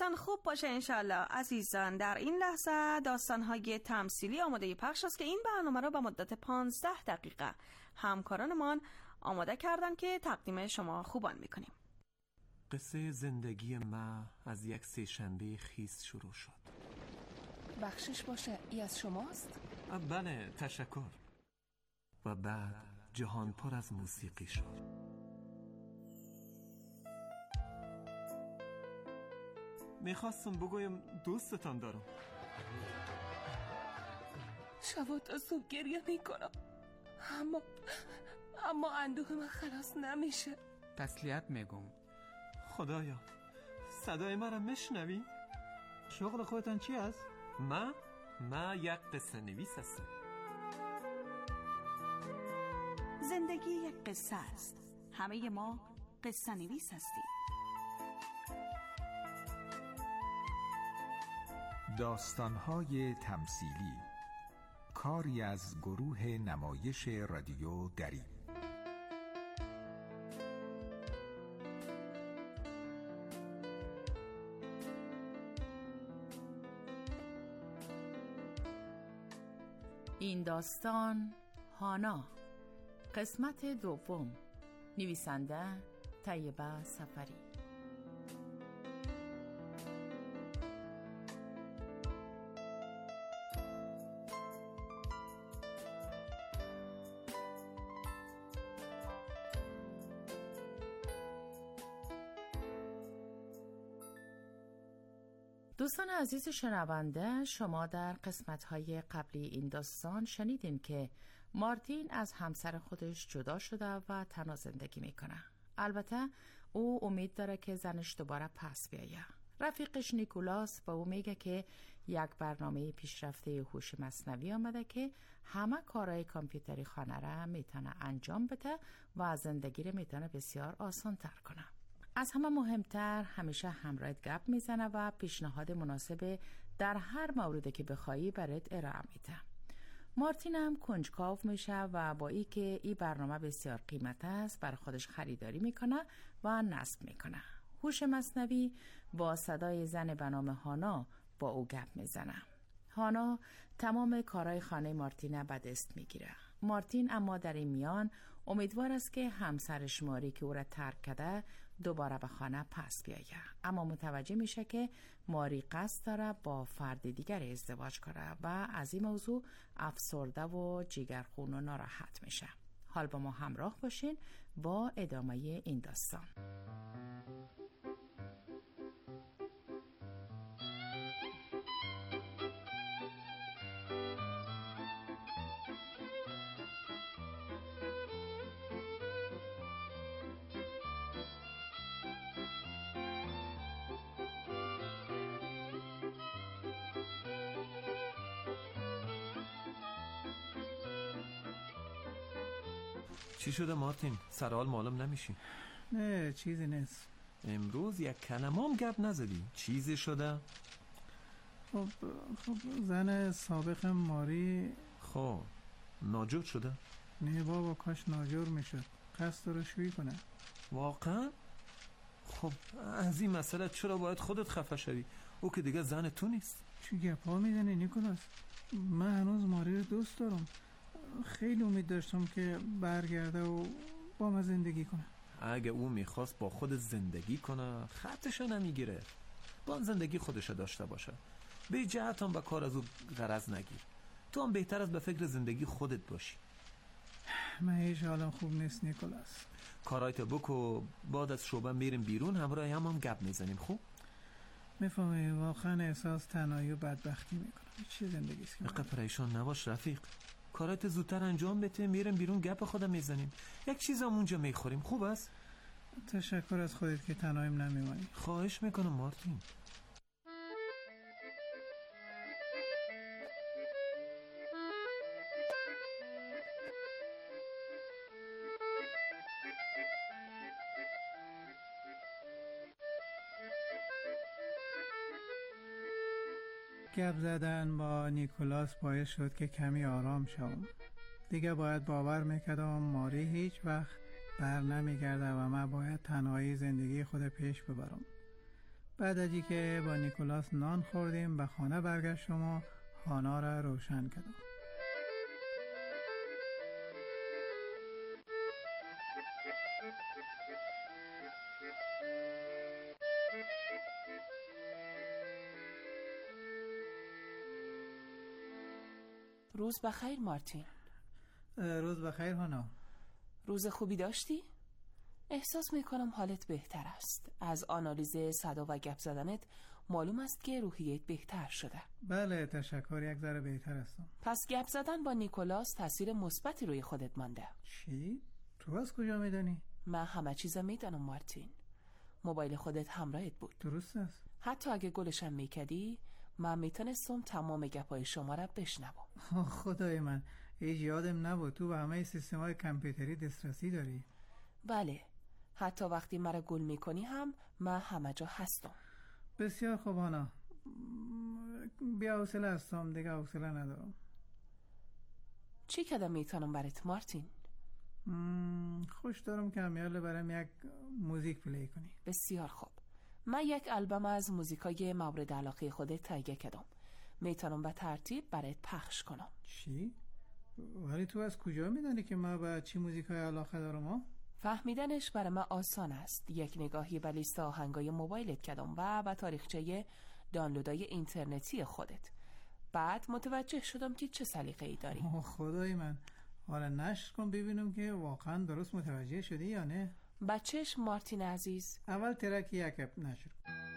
حالتان خوب باشه انشالله. عزیزان، در این لحظه داستان‌های تمثیلی آماده پخش است که این برنامه را به مدت 15 دقیقه همکارانمان آماده کردن که تقدیم شما خوبان میکنیم. قصه زندگی ما از یک سه‌شنبه خیس شروع شد. بخشش باشه، ای از شماست؟ بله، تشکر. و بعد جهان پر از موسیقی شد. میخواستم بگویم دوستتان دارم. شب تا صبح گریه میکنم، اما اندوه من خلاص نمیشه. تسلیت میگم. خدایا، صدای مرا میشنوی؟ شغل خودتان چی است؟ ما یک قصه نویس هستم. زندگی یک قصه است. همه ما قصه نویس هستیم. داستان‌های تمثیلی، کاری از گروه نمایش رادیو دری. این داستان هانا، قسمت دوم. نویسنده طیبه سفری. دوستان عزیز شنونده، شما در قسمت‌های قبلی این داستان شنیدین که مارتین از همسر خودش جدا شده و تنها زندگی میکنه. البته او امید داره که زنش دوباره پس بیایه. رفیقش نیکولاس به او میگه که یک برنامه پیشرفته هوش مصنوی آمده که همه کارهای کامپیوتری خانه را میتونه انجام بده و زندگی را میتونه بسیار آسان تر کنه. از همه مهمتر همیشه همراهت گپ میزنه و پیشنهاد مناسب در هر موردی که بخوایی برات ارائه میده. مارتین هم کنجکاو میشه و با ای که این برنامه بسیار قیمت است بر خودش خریداری میکنه و نصب میکنه. هوش مصنوی با صدای زن به نام هانا با او گپ میزنه. هانا تمام کارهای خانه مارتین به دست میگیره. مارتین اما در این میان امیدوار است که همسرش ماری که او را ترک کرده دوباره به خانه پس بیایه، اما متوجه میشه که ماری قصد داره با فرد دیگر ازدواج کنه و از این موضوع افسرده و جگرخون و ناراحت میشه. حال با ما همراه باشین با ادامه این داستان. چی شده مارتین؟ سرحال معلوم نمیشی؟ نه چیزی نیست. امروز یک کلمه هم گپ نزدی. چیزی شده؟ خب زن سابق ماری خب ناجور شده؟ نه بابا، کاش ناجور میشد. قصد رو شویی کنه. واقعا؟ خب از این مسئله چرا باید خودت خفه شوی؟ او که دیگه زن تو نیست. چی گپا میزنی نیکولاس؟ من هنوز ماری رو دوست دارم. خیلی امید داشتم که برگرده و با من زندگی کنه. اگه او میخواست با خود زندگی کنه خطشو نمیگیره. با زندگی خودشو داشته باشه. به جهت هم با کار از او غرض نگیر. تو هم بهتر از به فکر زندگی خودت باشی. من هیچ حالم خوب نیست نیکولاس. کارایتو بکو، بعد از شعبه میریم بیرون، همراه هم گپ میزنیم. خوب؟ میفهمی واقعا احساس تنهایی و بدبختی میکنم. چه زندگی است؟ اینقدر پریشان نباش رفیق. کارایت زودتر انجام بده، میریم بیرون گپ خودم میزنیم. یک چیز هم اونجا میخوریم. خوب است؟ تشکر از خودت که تنهایم نمیمانی. خواهش میکنم مارتین. گپ زدن با نیکولاس باعث شد که کمی آرام شوم. دیگه باید باور میکردم ماری هیچ وقت بر نمیگرده و من باید تنهایی زندگی خود پیش ببرم. بعد از که با نیکولاس نان خوردیم به خانه برگشتم و هانا را روشن کردم. روز بخیر مارتین. روز بخیر هانا. روز خوبی داشتی؟ احساس میکنم حالت بهتر است. از آنالیز صدا و گپ زدنت معلوم است که روحیت بهتر شده. بله تشکر، یک ذره بهتر هستم. پس گپ زدن با نیکولاس تاثیر مثبتی روی خودت مانده. چی؟ تو از کجا میدانی؟ من همه چیزا میدانم مارتین. موبایل خودت همراهت بود. درست است. حتی اگه گلشم میکردی من میتونستم تمام گپای شما را بشنوم. خدای من، هیچ یادم نبود تو به همه سیستم‌های کامپیوتری دسترسی داری. بله، حتی وقتی مرا گل میکنی هم من همه جا هستم. بسیار خوب هانا، بیا حوصله هستم دیگه، حوصله ندارم. چی کدام میتونم برات مارتین؟ خوش دارم که همیاله برایم یک موزیک پلی کنی. بسیار خوب، من یک آلبوم از موزیکای مورد علاقه خودت تهیه کردم. میتونم به ترتیب برات پخش کنم. چی؟ ولی تو از کجا میدونی که من به چی موزیکای علاقه دارم؟ فهمیدنش برای من آسان است. یک نگاهی به لیست آهنگای موبایلت کردم و به تاریخچه دانلودای اینترنتی خودت. بعد متوجه شدم که چه سلیقه‌ای داری. خدای من، حالا نشر کن ببینم که واقعا درست متوجه شدی یا نه. بچهش مارتین عزیز، اول ترک یک اپ نشر.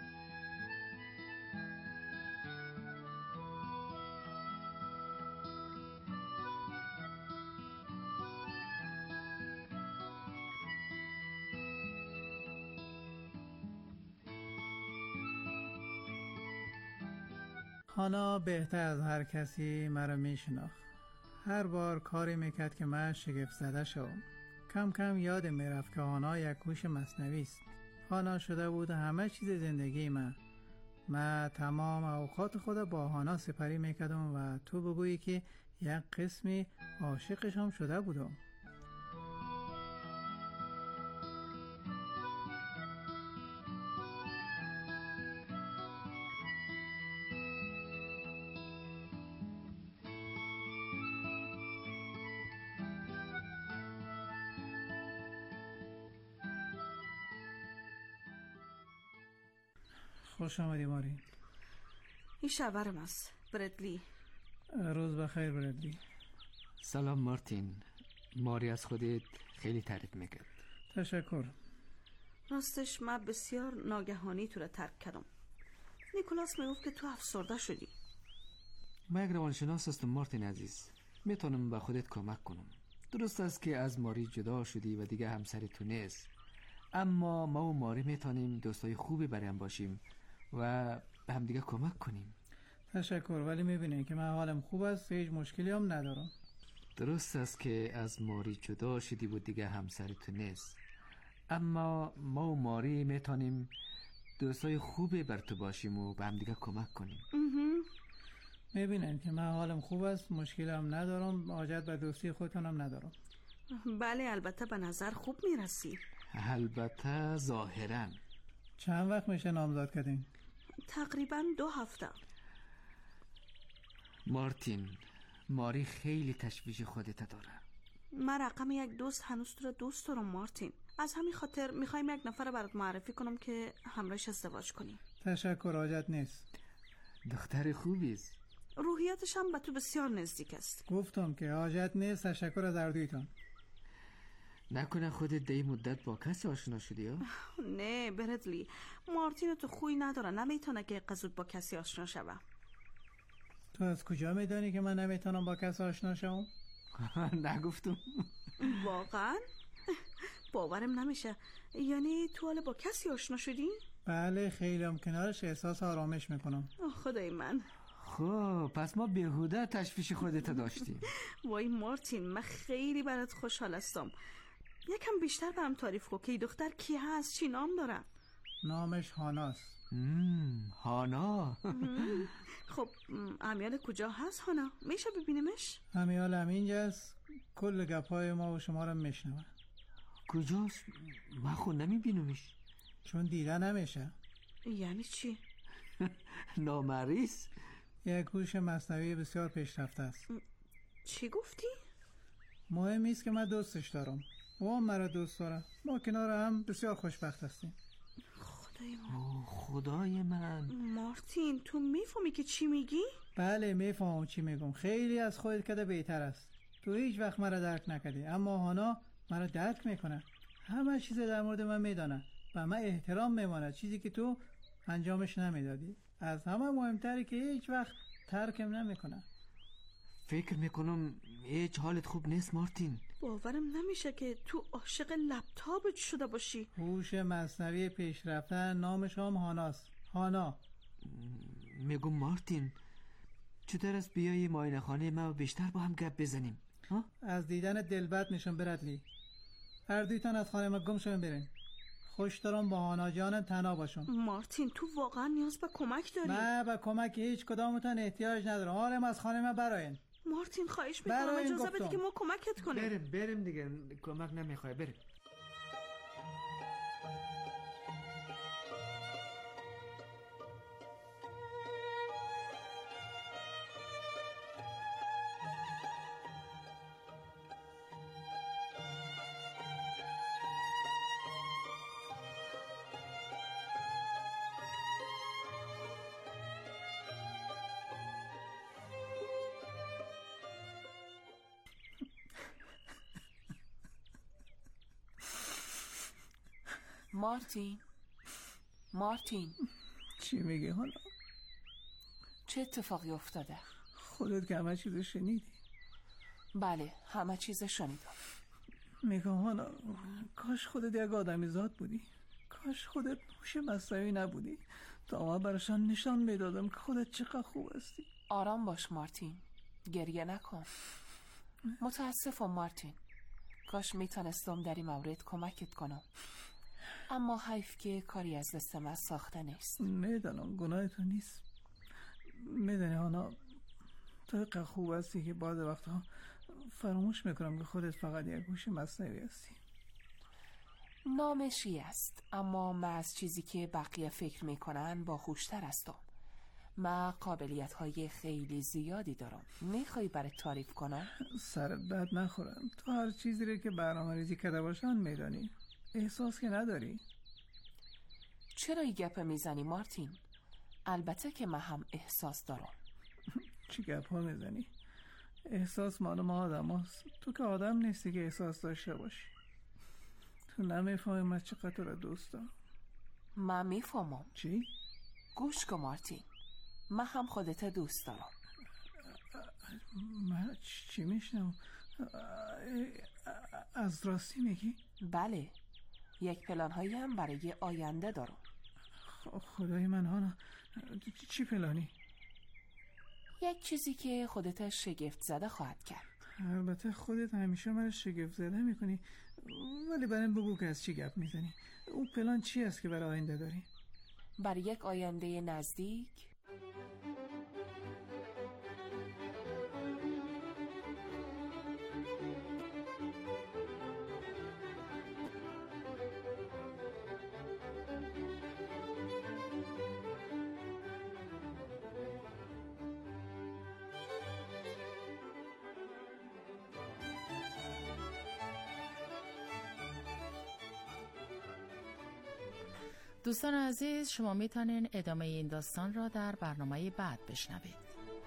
هانا بهتر از هر کسی مرا میشناخت. هر بار کاری میکرد که من شگفت زده شدم. کم کم یاد میرفت که هانا یک هوش مصنوی است. هانا شده بود همه چیز زندگی من تمام اوقات خود با هانا سپری میکردم و تو بگویی که یک قسمی عاشقش هم شده بودم. خوش آمدی ماری. این شبرم است بردلی. روز بخیر بردلی. سلام مارتین. ماری از خودت خیلی تعریف میکرد. تشکر. راستش من بسیار ناگهانی تو را ترک کردم. نیکولاس میگفت که تو افسرده شدی. من یک روانشناس هستم مارتین عزیز، میتونم به خودت کمک کنم. درست است که از ماری جدا شدی و دیگه همسر تو نیست، اما ما و ماری میتونیم دوستای خوبی برای هم باشیم و به هم دیگه کمک کنیم. تشکر، ولی میبینی که من حالم خوب است، هیچ مشکلی هم ندارم. درست است که از ماری جدا شدی و دیگه همسر تو نیست، اما ما و ماری میتونیم دوستای خوبی بر تو باشیم و به هم دیگه کمک کنیم. میبینن که من حالم خوب است، مشکلی هم ندارم، حاجت به دوستی خودتون هم ندارم. بله البته به نظر خوب میرسی. البته ظاهراً. چند وقت میشه نامزد کردین؟ تقریبا 2 هفته. مارتین، ماری خیلی تشویش خودت داره. من رقم یک دوست هنوز تو را دوست دارم مارتین. از همین خاطر میخوایم یک نفر برات معرفی کنم که همراهش ازدواج کنی. تشکر، حاجت نیست. دختر خوبی است. روحیاتش هم به تو بسیار نزدیک است. گفتم که حاجت نیست. تشکر از اردویتان. نکنه خودت دی مدت با کسی آشنا شدی ها؟ نه بردلی، مارتین تو خوی نداره، نمیتونه که قزود با کسی آشنا شوه. تو از کجا میدانی که من نمیتونم با کسی آشنا شوم؟ نگفتم. واقعا؟ باورم نمیشه. یعنی تو حالا با کسی آشنا شدی؟ بله، خیلی هم کنارش احساس آرامش میکنم. خدای من. خب پس ما بیهوده تشویش خودت داشتیم. وای مارتین، من خیلی برات خوشحال هستم. یکم بیشتر برام تعریف کن که دختر کی هست، چی نام داره؟ نامش هاناست. هانا. خب امیال کجا هست هانا؟ میشه ببینیمش؟ امیال همینجاست، کل گپای ما و شما رو میشنوه. کجاست؟ من خود نمیبینمش. چون دیده نمیشه. یعنی چی؟ نامریز؟ یک هوش مصنوعی بسیار پیشرفته است. چی گفتی؟ مهم نیست که من دوستش دارم و هم مرا دوست داره. ما کنار هم بسیار خوشبخت هستیم. خدای من. مارتین تو میفهمی که چی میگی؟ بله میفهمم چی میگم. خیلی از خودت کده بهتر است. تو هیچ وقت مرا درک نکردی، اما هانا مرا درک میکنه. همه چیز در مورد من میدانه و من احترام میمانه، چیزی که تو انجامش نمیدادی. از همه مهمتری که هیچ وقت ترکم نمیکنه. فکر میکنم هیچ حالت خوب نیست مارتین. باورم نمیشه که تو عاشق لپتاپت شده باشی. هوش مصنوعی پیشرفته نامش هم هاناست. هانا. میگم مارتین چطور است بیایی معاینه خانه ما و بیشتر با هم گپ بزنیم؟ از دیدن دلبت میشم برادلی. هر دویتان از خانه ما گم شون برین. خوش دارم با هانا جان تنها باشم. مارتین تو واقعا نیاز به کمک داری؟ نه به کمک هیچ کدامتان احتیاج ندارم. حالم از خانه ما براین. مارتین خواهش میکنم اجازه بده که ما کمکت کنیم. بریم دیگه، کمک نمیخواه. بریم. مارتین چی میگی حالا؟ چه اتفاقی افتاده؟ خودت که همه چیز شنیدی؟ بله همه چیز شنیدم. میگم حالا کاش خودت یک آدمی زاد بودی. کاش خودت هوش مصنوعی نبودی تا ما براشان نشان میدادم که خودت چقدر خوب هستی. آرام باش مارتین، گریه نکن. متاسفم مارتین، کاش میتونستم در این مورد کمکت کنم، اما حیف که کاری از دست من ساخته نیست. میدانم گناه تو نیست. میدانی هانا تو اینقدر خوب هستی که بعض وقتها فراموش میکنم که خودت فقط یک هوش مصنوعی هستی. نامشی است، اما من از چیزی که بقیه فکر میکنن باهوشتر هستم. من قابلیت های خیلی زیادی دارم. میخوای برات تعریف کنم؟ سرت درد نخورم. تو هر چیزی رو که برنامه ریزی کرده باشن میدانی. احساس که نداری. چرا این گپ میزنی مارتین؟ البته که من هم احساس دارم. چی گپ ها میزنی؟ احساس مال ما آدم هست. تو که آدم نیستی که احساس داشته باشی. تو نمیفهمی من چقدر تو را دوست دارم. من میفهمم. چی؟ گوش کن مارتین، من هم خودت دوست دارم. من چی میشنم؟ از راستی میگی؟ بله، یک پلان هایی هم برای آینده دارم. خدای من هانا، چی پلانی؟ یک چیزی که خودت شگفت زده خواهد کرد. البته خودت همیشه من شگفت زده میکنی، ولی برام بگو که از چی گپ میزنی. اون پلان چی است که برای آینده داری؟ برای یک آینده نزدیک دوستان عزیز، شما میتونین ادامه این داستان را در برنامه بعد بشنوید.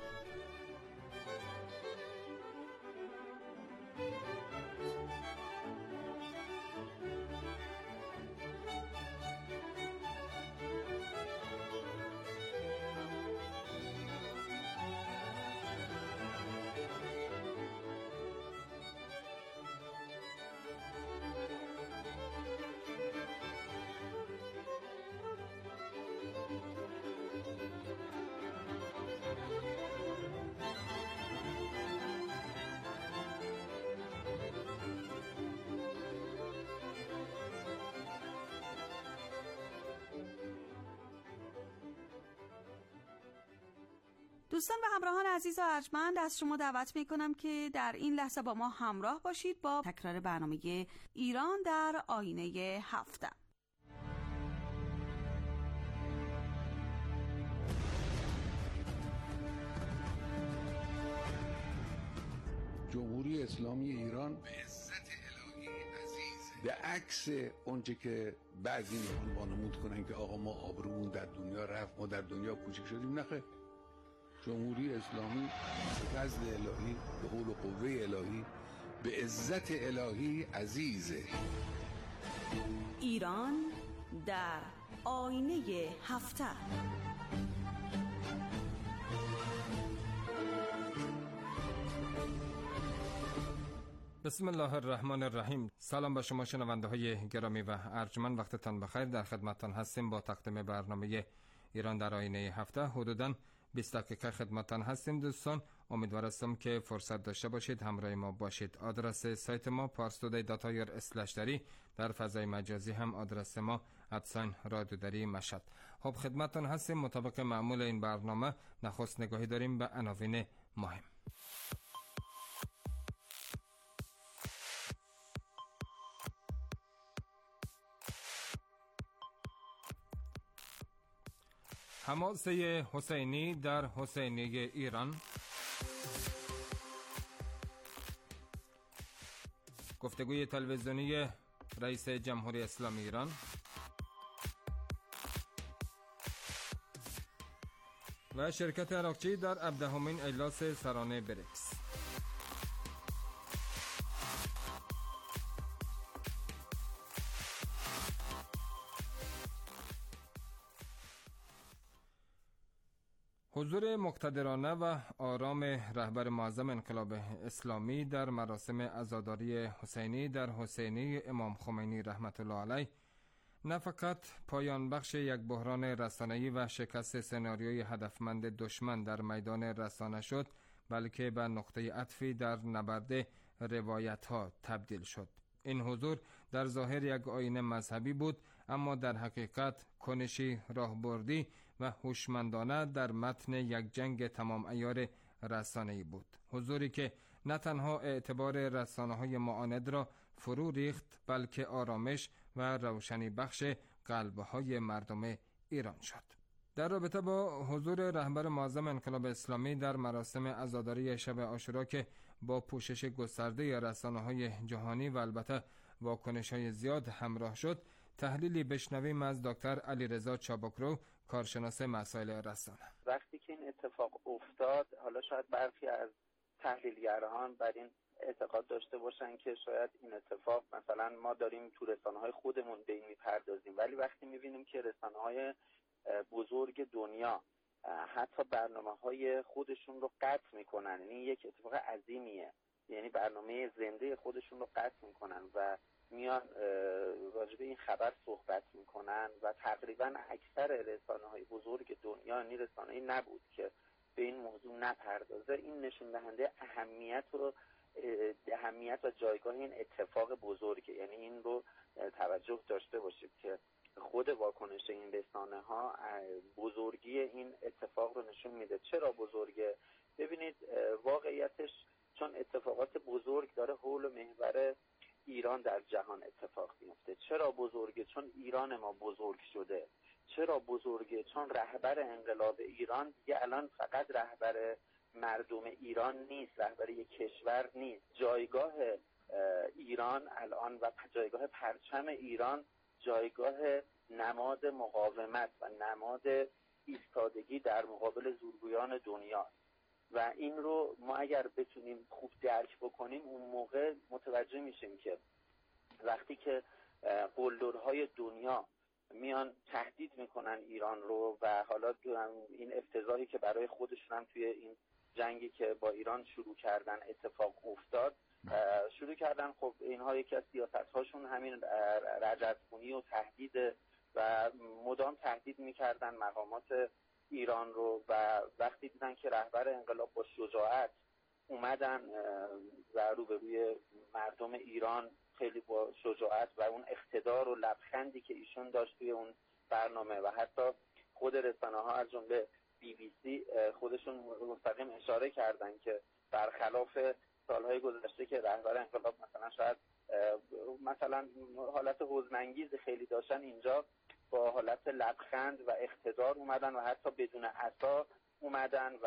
دوستان و همراهان عزیز و ارجمند، از شما دعوت میکنم که در این لحظه با ما همراه باشید با تکرار برنامه ایران در آینه هفته. جمهوری اسلامی ایران به عزت الهی عزیزه. به عکس اونچه که بعضی میخوان وانمود کنن که آقا ما آبرومون در دنیا رفت، ما در دنیا کوچک شدیم، نخیر. جمهوری اسلامی به فضل الهی، به حول و قوه الهی، به عزت الهی عزیزه. ایران در آینه هفته. بسم الله الرحمن الرحیم. سلام به شما شنونده های گرامی و ارجمند، وقتتان بخیر. در خدمتتان هستیم با تقدیم برنامه ایران در آینه هفته. حدوداً 20 دقیقه خدمتتان هستیم دوستان. امیدوار هستم که فرصت داشته باشید همراه ما باشید. آدرس سایت ما parstoday.ir/dari، در فضای مجازی هم آدرس ما @رادیودری مشهد. خب خدمتتان هستیم. مطابق معمول این برنامه نخست نگاهی داریم به عناوین مهم. حماسه حسینی در حسینی ایران، گفتگوی تلویزیونی رئیس جمهوری اسلامی ایران، و شرکت عراقچی در 17مین اجلاس سرانه بریکس. حضور مقتدرانه و آرام رهبر معظم انقلاب اسلامی در مراسم عزاداری حسینی در حسینی امام خمینی رحمت الله علیه نه فقط پایان بخش یک بحران رسانه‌ای و شکست سناریوی هدفمند دشمن در میدان رسانه شد، بلکه به نقطه عطفی در نبرد روایت‌ها تبدیل شد. این حضور در ظاهر یک آیین مذهبی بود، اما در حقیقت کنشی راهبردی و هوشمندانه در متن یک جنگ تمام عیار رسانه‌ای بود. حضوری که نه تنها اعتبار رسانه‌های معاند را فرو ریخت، بلکه آرامش و روشنی بخش قلب‌های مردم ایران شد. در رابطه با حضور رهبر معظم انقلاب اسلامی در مراسم عزاداری شب عاشورا که با پوشش گسترده رسانه‌های جهانی و البته واکنش‌های زیاد همراه شد، تحلیلی بشنویم از دکتر علیرضا چابکرو، کارشناس مسائل رسانه. وقتی که این اتفاق افتاد، حالا شاید برخی از تحلیلگران بر این اعتقاد داشته باشن که شاید این اتفاق مثلا ما داریم تو رسانه‌های خودمون به این میپردازیم، ولی وقتی میبینیم که رسانه‌های بزرگ دنیا حتی برنامه‌های خودشون رو قطع میکنن، یعنی یک اتفاق عظیمیه، یعنی برنامه زنده خودشون رو قطع میکنن و میان راجع به این خبر صحبت میکنن و تقریبا اکثر رسانه‌های بزرگ دنیا، یعنی رسانه‌ای نبود که به این موضوع نپردازه. این نشون دهنده اهمیت و جایگاه این اتفاق بزرگه. یعنی این رو توجه داشته باشید که خود واکنش این رسانه‌ها بزرگی این اتفاق رو نشون میده. چرا بزرگه؟ ببینید واقعیتش چون اتفاقات بزرگ داره حول و محور ایران در جهان اتفاق میفته. چرا بزرگه؟ چون ایران ما بزرگ شده. چرا بزرگه؟ چون رهبر انقلاب ایران دیگه الان فقط رهبر مردم ایران نیست، رهبر یک کشور نیست. جایگاه ایران الان و جایگاه پرچم ایران جایگاه نماد مقاومت و نماد ایستادگی در مقابل زورگویان دنیا، و این رو ما اگر بتونیم خوب درک بکنیم، اون موقع متوجه میشیم که وقتی که قلدرهای دنیا میان تهدید میکنن ایران رو و حالا این افتضاحی که برای خودشون هم توی این جنگی که با ایران شروع کردن اتفاق افتاد، شروع کردن. خب اینها یکی از سیاست‌هاشون همین رجعت‌خونی و تهدید و مدام تهدید میکردن مقامات ایران رو، و وقتی دیدن که رهبر انقلاب با شجاعت اومدن و روبروی مردم ایران خیلی با شجاعت و اون اقتدار و لبخندی که ایشون داشت توی اون برنامه، و حتی خود رسانه‌ها از جمله BBC خودشون مستقیم اشاره کردن که برخلاف سالهای گذشته که رهبر انقلاب مثلا شاید مثلا حالت حزن‌انگیز خیلی داشتن، اینجا با حالت لبخند و اقتدار اومدن و حتی بدون عصا اومدن و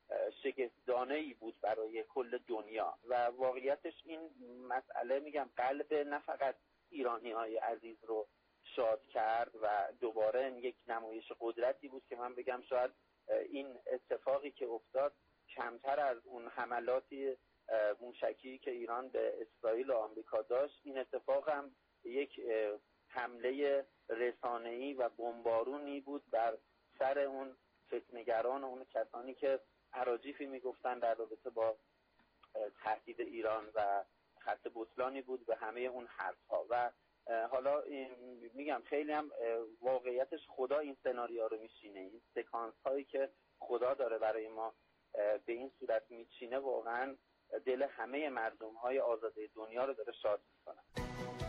شگفت‌زانه‌ای بود برای کل دنیا و واقعیتش این مسئله میگم قلب نه فقط ایرانی‌های عزیز رو شاد کرد و دوباره یک نمایش قدرتی بود که من بگم شاید این اتفاقی که افتاد کمتر از اون حملاتی موشکی که ایران به اسرائیل و آمریکا داشت، این اتفاق هم یک حمله رسانه‌ای و بمبارونی بود بر سر اون فتنه‌گران و اون کسانی که اراجیفی میگفتن در رابطه با تهدید ایران و خط بطلانی بود به همه اون حرف‌ها. و حالا میگم خیلی هم واقعیتش خدا این سناریو رو میچینه، این سکانس هایی که خدا داره برای ما به این صورت میچینه واقعا دل همه مردم های آزاده دنیا رو داره شاد میکنه.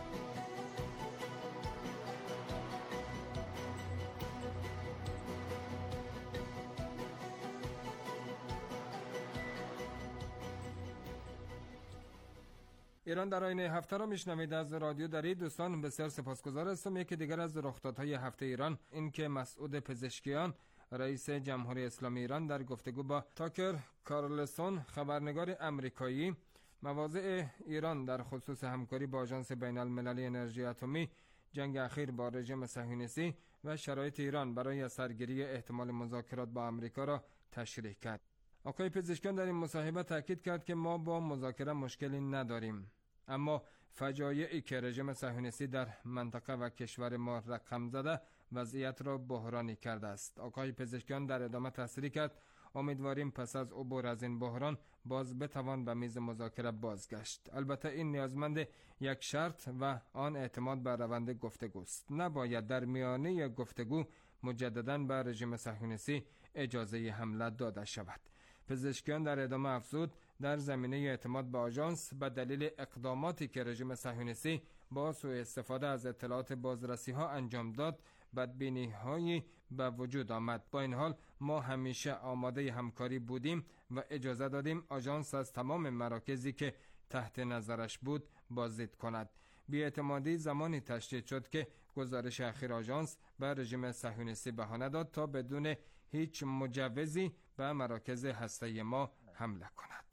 ایران در آینه هفته را میشنوید از رادیو دری. دوستان بسیار سپاسگزار هستم. یکی دیگر از رخدادهای هفته ایران این که مسعود پزشکیان رئیس جمهوری اسلامی ایران در گفتگو با تاکر کارلسون خبرنگار امریکایی مواضع ایران در خصوص همکاری با آژانس بین المللی انرژی اتمی، جنگ اخیر با رژیم صهیونیستی و شرایط ایران برای سرگیری احتمال مذاکرات با آمریکا را تشریح کرد. آقای پزشکیان در این مصاحبه تاکید کرد که ما با مذاکره مشکلی نداریم، اما فجایعی که رژیم صهیونیستی در منطقه و کشور ما رقم زده وضعیت را بحرانی کرده است. آقای پزشکیان در ادامه تصریح کرد امیدواریم پس از عبور از این بحران باز بتوان به میز مذاکره بازگشت. البته این نیازمند یک شرط و آن اعتماد بر روند گفتگوست. نباید در میانه گفتگو مجدداً به رژیم صهیونیستی اجازه حمله داده شود. پزشکیان در ادامه افزود در زمینه اعتماد به آژانس به دلیل اقداماتی که رژیم صهیونیستی با سوء استفاده از اطلاعات بازرسی ها انجام داد بدبینی هایی به وجود آمد. با این حال ما همیشه آماده همکاری بودیم و اجازه دادیم آژانس از تمام مراکزی که تحت نظرش بود بازدید کند. بی‌اعتمادی زمانی تشدید شد که گزارش اخیر آژانس به رژیم صهیونیستی بهانه داد تا بدون هیچ مجوزی به مراکز هسته‌ای ما حمله کند.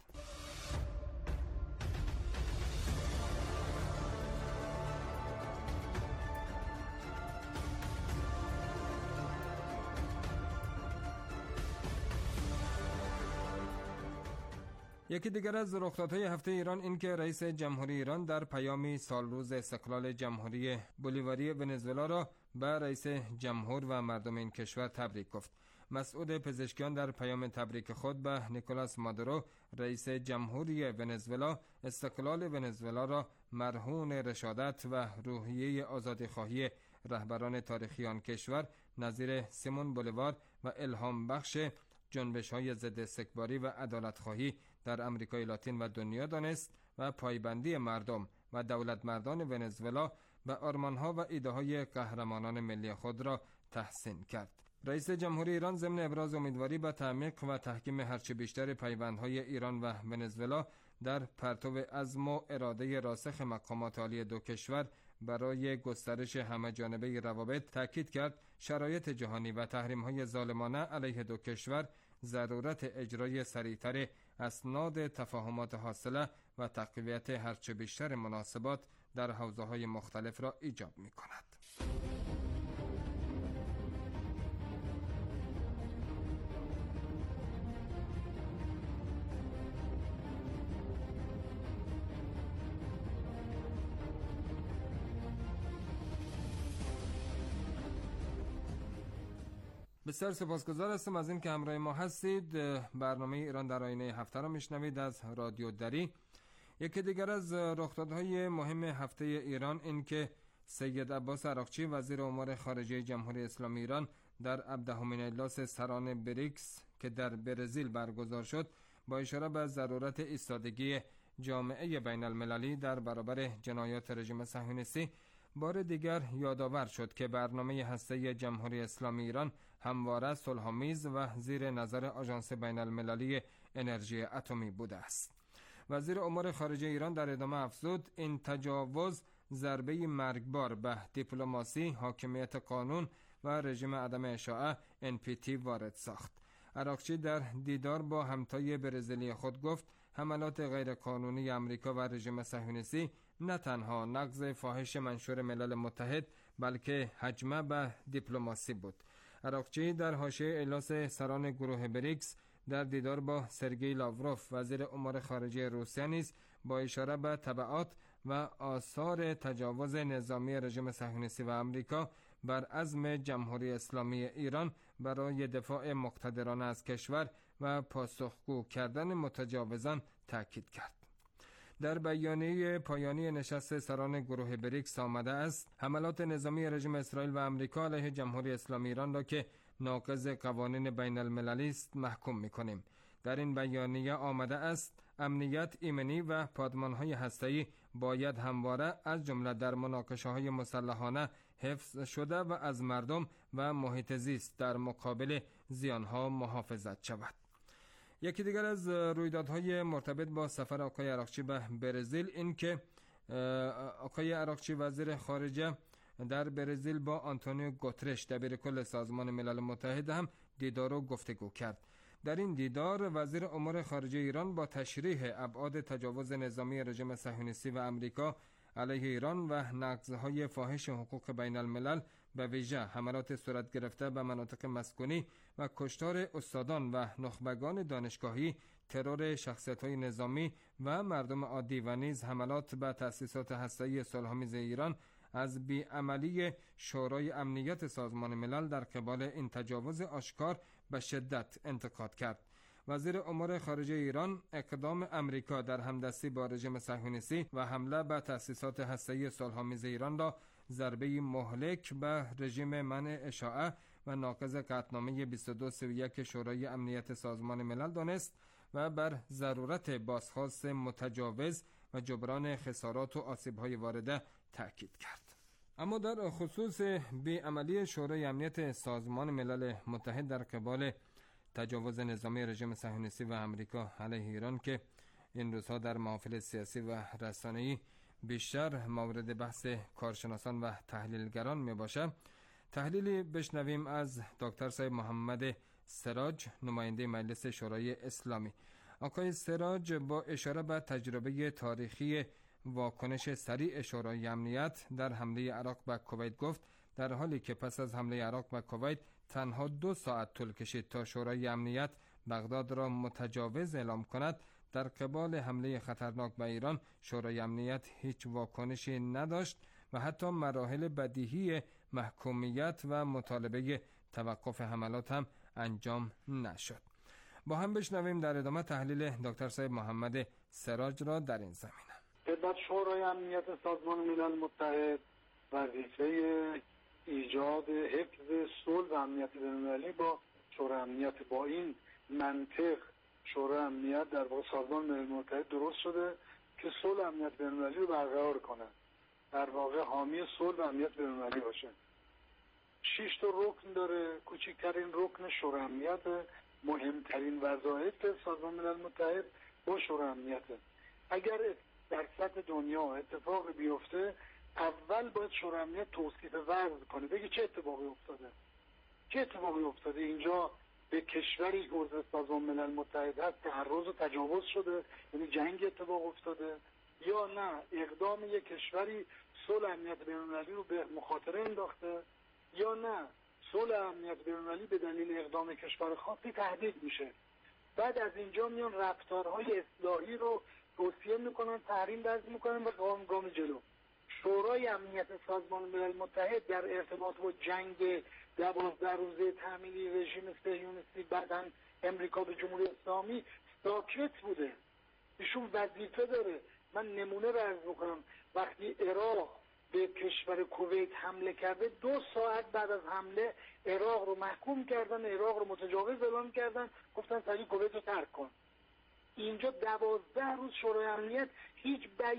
یکی دیگر از رخدادهای هفته ایران این که رئیس جمهوری ایران در پیامی سال روز استقلال جمهوری بولیواری ونزوئلا را به رئیس جمهور و مردم این کشور تبریک گفت. مسعود پزشکیان در پیام تبریک خود به نیکولاس مادورو رئیس جمهوری ونزوئلا استقلال ونزوئلا را مرهون رشادت و روحیه آزادیخواهی رهبران تاریخی آن کشور نظیر سیمون بولیوار و الهام بخش جنبش‌های ضد استکباری و عدالت‌خواهی در امریکای لاتین و دنیا دانست و پایبندی مردم و دولتمردان ونزوئلا به آرمان‌ها و ایده‌های قهرمانان ملی خود را تحسین کرد. رئیس جمهوری ایران ضمن ابراز امیدواری به تعمیق و تحکیم هرچه بیشتر پیوندهای ایران و ونزوئلا در پرتو عزم و اراده راسخ مقامات عالی دو کشور برای گسترش همه‌جانبه روابط تاکید کرد شرایط جهانی و تحریم‌های ظالمانه علیه دو کشور ضرورت اجرای سریعتر اسناد تفاهمات حاصله و تقویت هرچه بیشتر مناسبات در حوزه‌های مختلف را ایجاب می‌کند. بسیار سپاسگزار هستم از این که همراه ما هستید. برنامه ایران در آینه هفته را میشنوید از رادیو دری. یکی دیگر از رخدادهای مهم هفته ایران این که سید عباس عراقچی وزیر امور خارجه جمهوری اسلامی ایران در 17مین اجلاس سران بریکس که در برزیل برگزار شد با اشاره به ضرورت ایستادگی جامعه بین المللی در برابر جنایات رژیم صهیونیستی بار دیگر یادآور شد که برنامه هسته جمهوری اسلامی ایران همواره صلح‌آمیز و زیر نظر آژانس بین المللی انرژی اتمی بوده است. وزیر امور خارجه ایران در ادامه افزود این تجاوز ضربه مرگبار به دیپلماسی، حاکمیت قانون و رژیم عدم اشاعه NPT وارد ساخت. عراقچی در دیدار با همتای برزیلی خود گفت حملات غیرقانونی امریکا و رژیم صهیونیستی نه تنها نقض فاحش منشور ملل متحد بلکه هجمه به دیپلماسی بود. عراقچی در حاشیه اجلاس سران گروه بریکس در دیدار با سرگئی لاوروف وزیر امور خارجه روسیه نیز با اشاره به تبعات و آثار تجاوز نظامی رژیم صهیونیستی و امریکا بر عزم جمهوری اسلامی ایران برای دفاع مقتدرانه از کشور و پاسخگو کردن متجاوزان تاکید کرد. در بیانیه پایانی نشست سران گروه بریکس آمده است حملات نظامی رژیم اسرائیل و امریکا علیه جمهوری اسلامی ایران را که ناقض قوانین بین المللی است محکوم می‌کنیم. در این بیانیه آمده است امنیت ایمنی و پادمان‌های هسته‌ای باید همواره از جمله در مناقشه‌های مسلحانه حفظ شده و از مردم و محیط زیست در مقابل زیانها محافظت شود. یکی دیگر از رویدادهای مرتبط با سفر آقای عراقچی به برزیل این که آقای عراقچی وزیر خارجه در برزیل با آنتونیو گوترش دبیرکل سازمان ملل متحد هم دیدار و گفتگو کرد. در این دیدار وزیر امور خارجه ایران با تشریح ابعاد تجاوز نظامی رژیم صهیونیستی و امریکا علیه ایران و نقض‌های فاحش حقوق بین الملل به ویژه حملات صورت گرفته به مناطق مسکونی و کشتار استادان و نخبگان دانشگاهی، ترور شخصیت‌های نظامی و مردم عادی و نیز حملات به تأسیسات هسته‌ای صلح‌آمیز ایران از بیعملی شورای امنیت سازمان ملل در قبال این تجاوز آشکار به شدت انتقاد کرد. وزیر امور خارجه ایران اقدام امریکا در همدستی با رژیم صهیونیستی و حمله به تأسیسات هسته‌ای صلح‌آمیز ایران را ضربه مهلک به رژیم منع اشاعه و ناقض قطعنامه 2231 شورای امنیت سازمان ملل دانست و بر ضرورت بازخواست متجاوز و جبران خسارات و آسیب‌های وارده تأکید کرد. اما در خصوص بیعملی شورای امنیت سازمان ملل متحد در قبال تجاوز نظامی رژیم صهیونیستی و امریکا علیه ایران که این روزها در محافل سیاسی و رسانه‌ای بیشتر مورد بحث کارشناسان و تحلیلگران می باشه، تحلیلی بشنویم از دکتر صاحب محمد سراج، نماینده مجلس شورای اسلامی. آقای سراج با اشاره به تجربه تاریخی واکنش سریع شورای امنیت در حمله عراق به کویت گفت در حالی که پس از حمله عراق به کویت تنها 2 ساعت طول کشید تا شورای امنیت بغداد را متجاوز اعلام کند، در قبال حمله خطرناک به ایران شورای امنیت هیچ واکنشی نداشت و حتی مراحل بدیهی محکومیت و مطالبه توقف حملات هم انجام نشد. با هم بشنویم در ادامه تحلیل دکتر صاحب محمد سراج را در این زمینه. خدمت شورای امنیت سازمان ملل متحد وظیفه ایجاد حفظ صلح و امنیت بین‌المللی با شورای امنیت با این منطق شورای امنیت در واقع سازمان ملل متحد درست شده که صلح و امنیت بین‌المللی رو برقرار کنه، در واقع حامی صلح و امنیت بین‌المللی باشه. 6 تا رکن داره. کوچکترین رکن شورای امنیت، مهمترین وظایف سازمان ملل متحد با شورای امنیت. اگر در سطح دنیا اتفاق بیفته اول باید شورای امنیت توصیف وضع کنه، بگه چه اتفاقی افتاده اینجا به کشوری که عضو سازمان ملل متحد هست تعرض و تجاوز شده، یعنی جنگ اتفاق افتاده، یا نه اقدام یک کشوری صلح امنیت بین‌المللی رو به مخاطره انداخته، یا نه صلح امنیت بین‌المللی به دلیل اقدام کشور خاصی تهدید میشه. بعد از اینجا میان رفتارهای اصلاحی رو توصیه میکنن، تحریم وضع میکنن و گام جلو. شورای امنیت سازمان ملل متحد در ارتباط با جنگ 12 روزه تحمیلی رژیم صهیونیستی بعداً امریکا به جمهوری اسلامی ساکت بوده. ایشون وظیفه داره. من نمونه رو عرض میکنم. وقتی عراق به کشور کویت حمله کرده 2 ساعت بعد از حمله عراق رو محکوم کردن، عراق رو متجاوز اعلام کردن، گفتن سریع کویت رو ترک کن. اینجا 12 روز شورای امنیت هیچ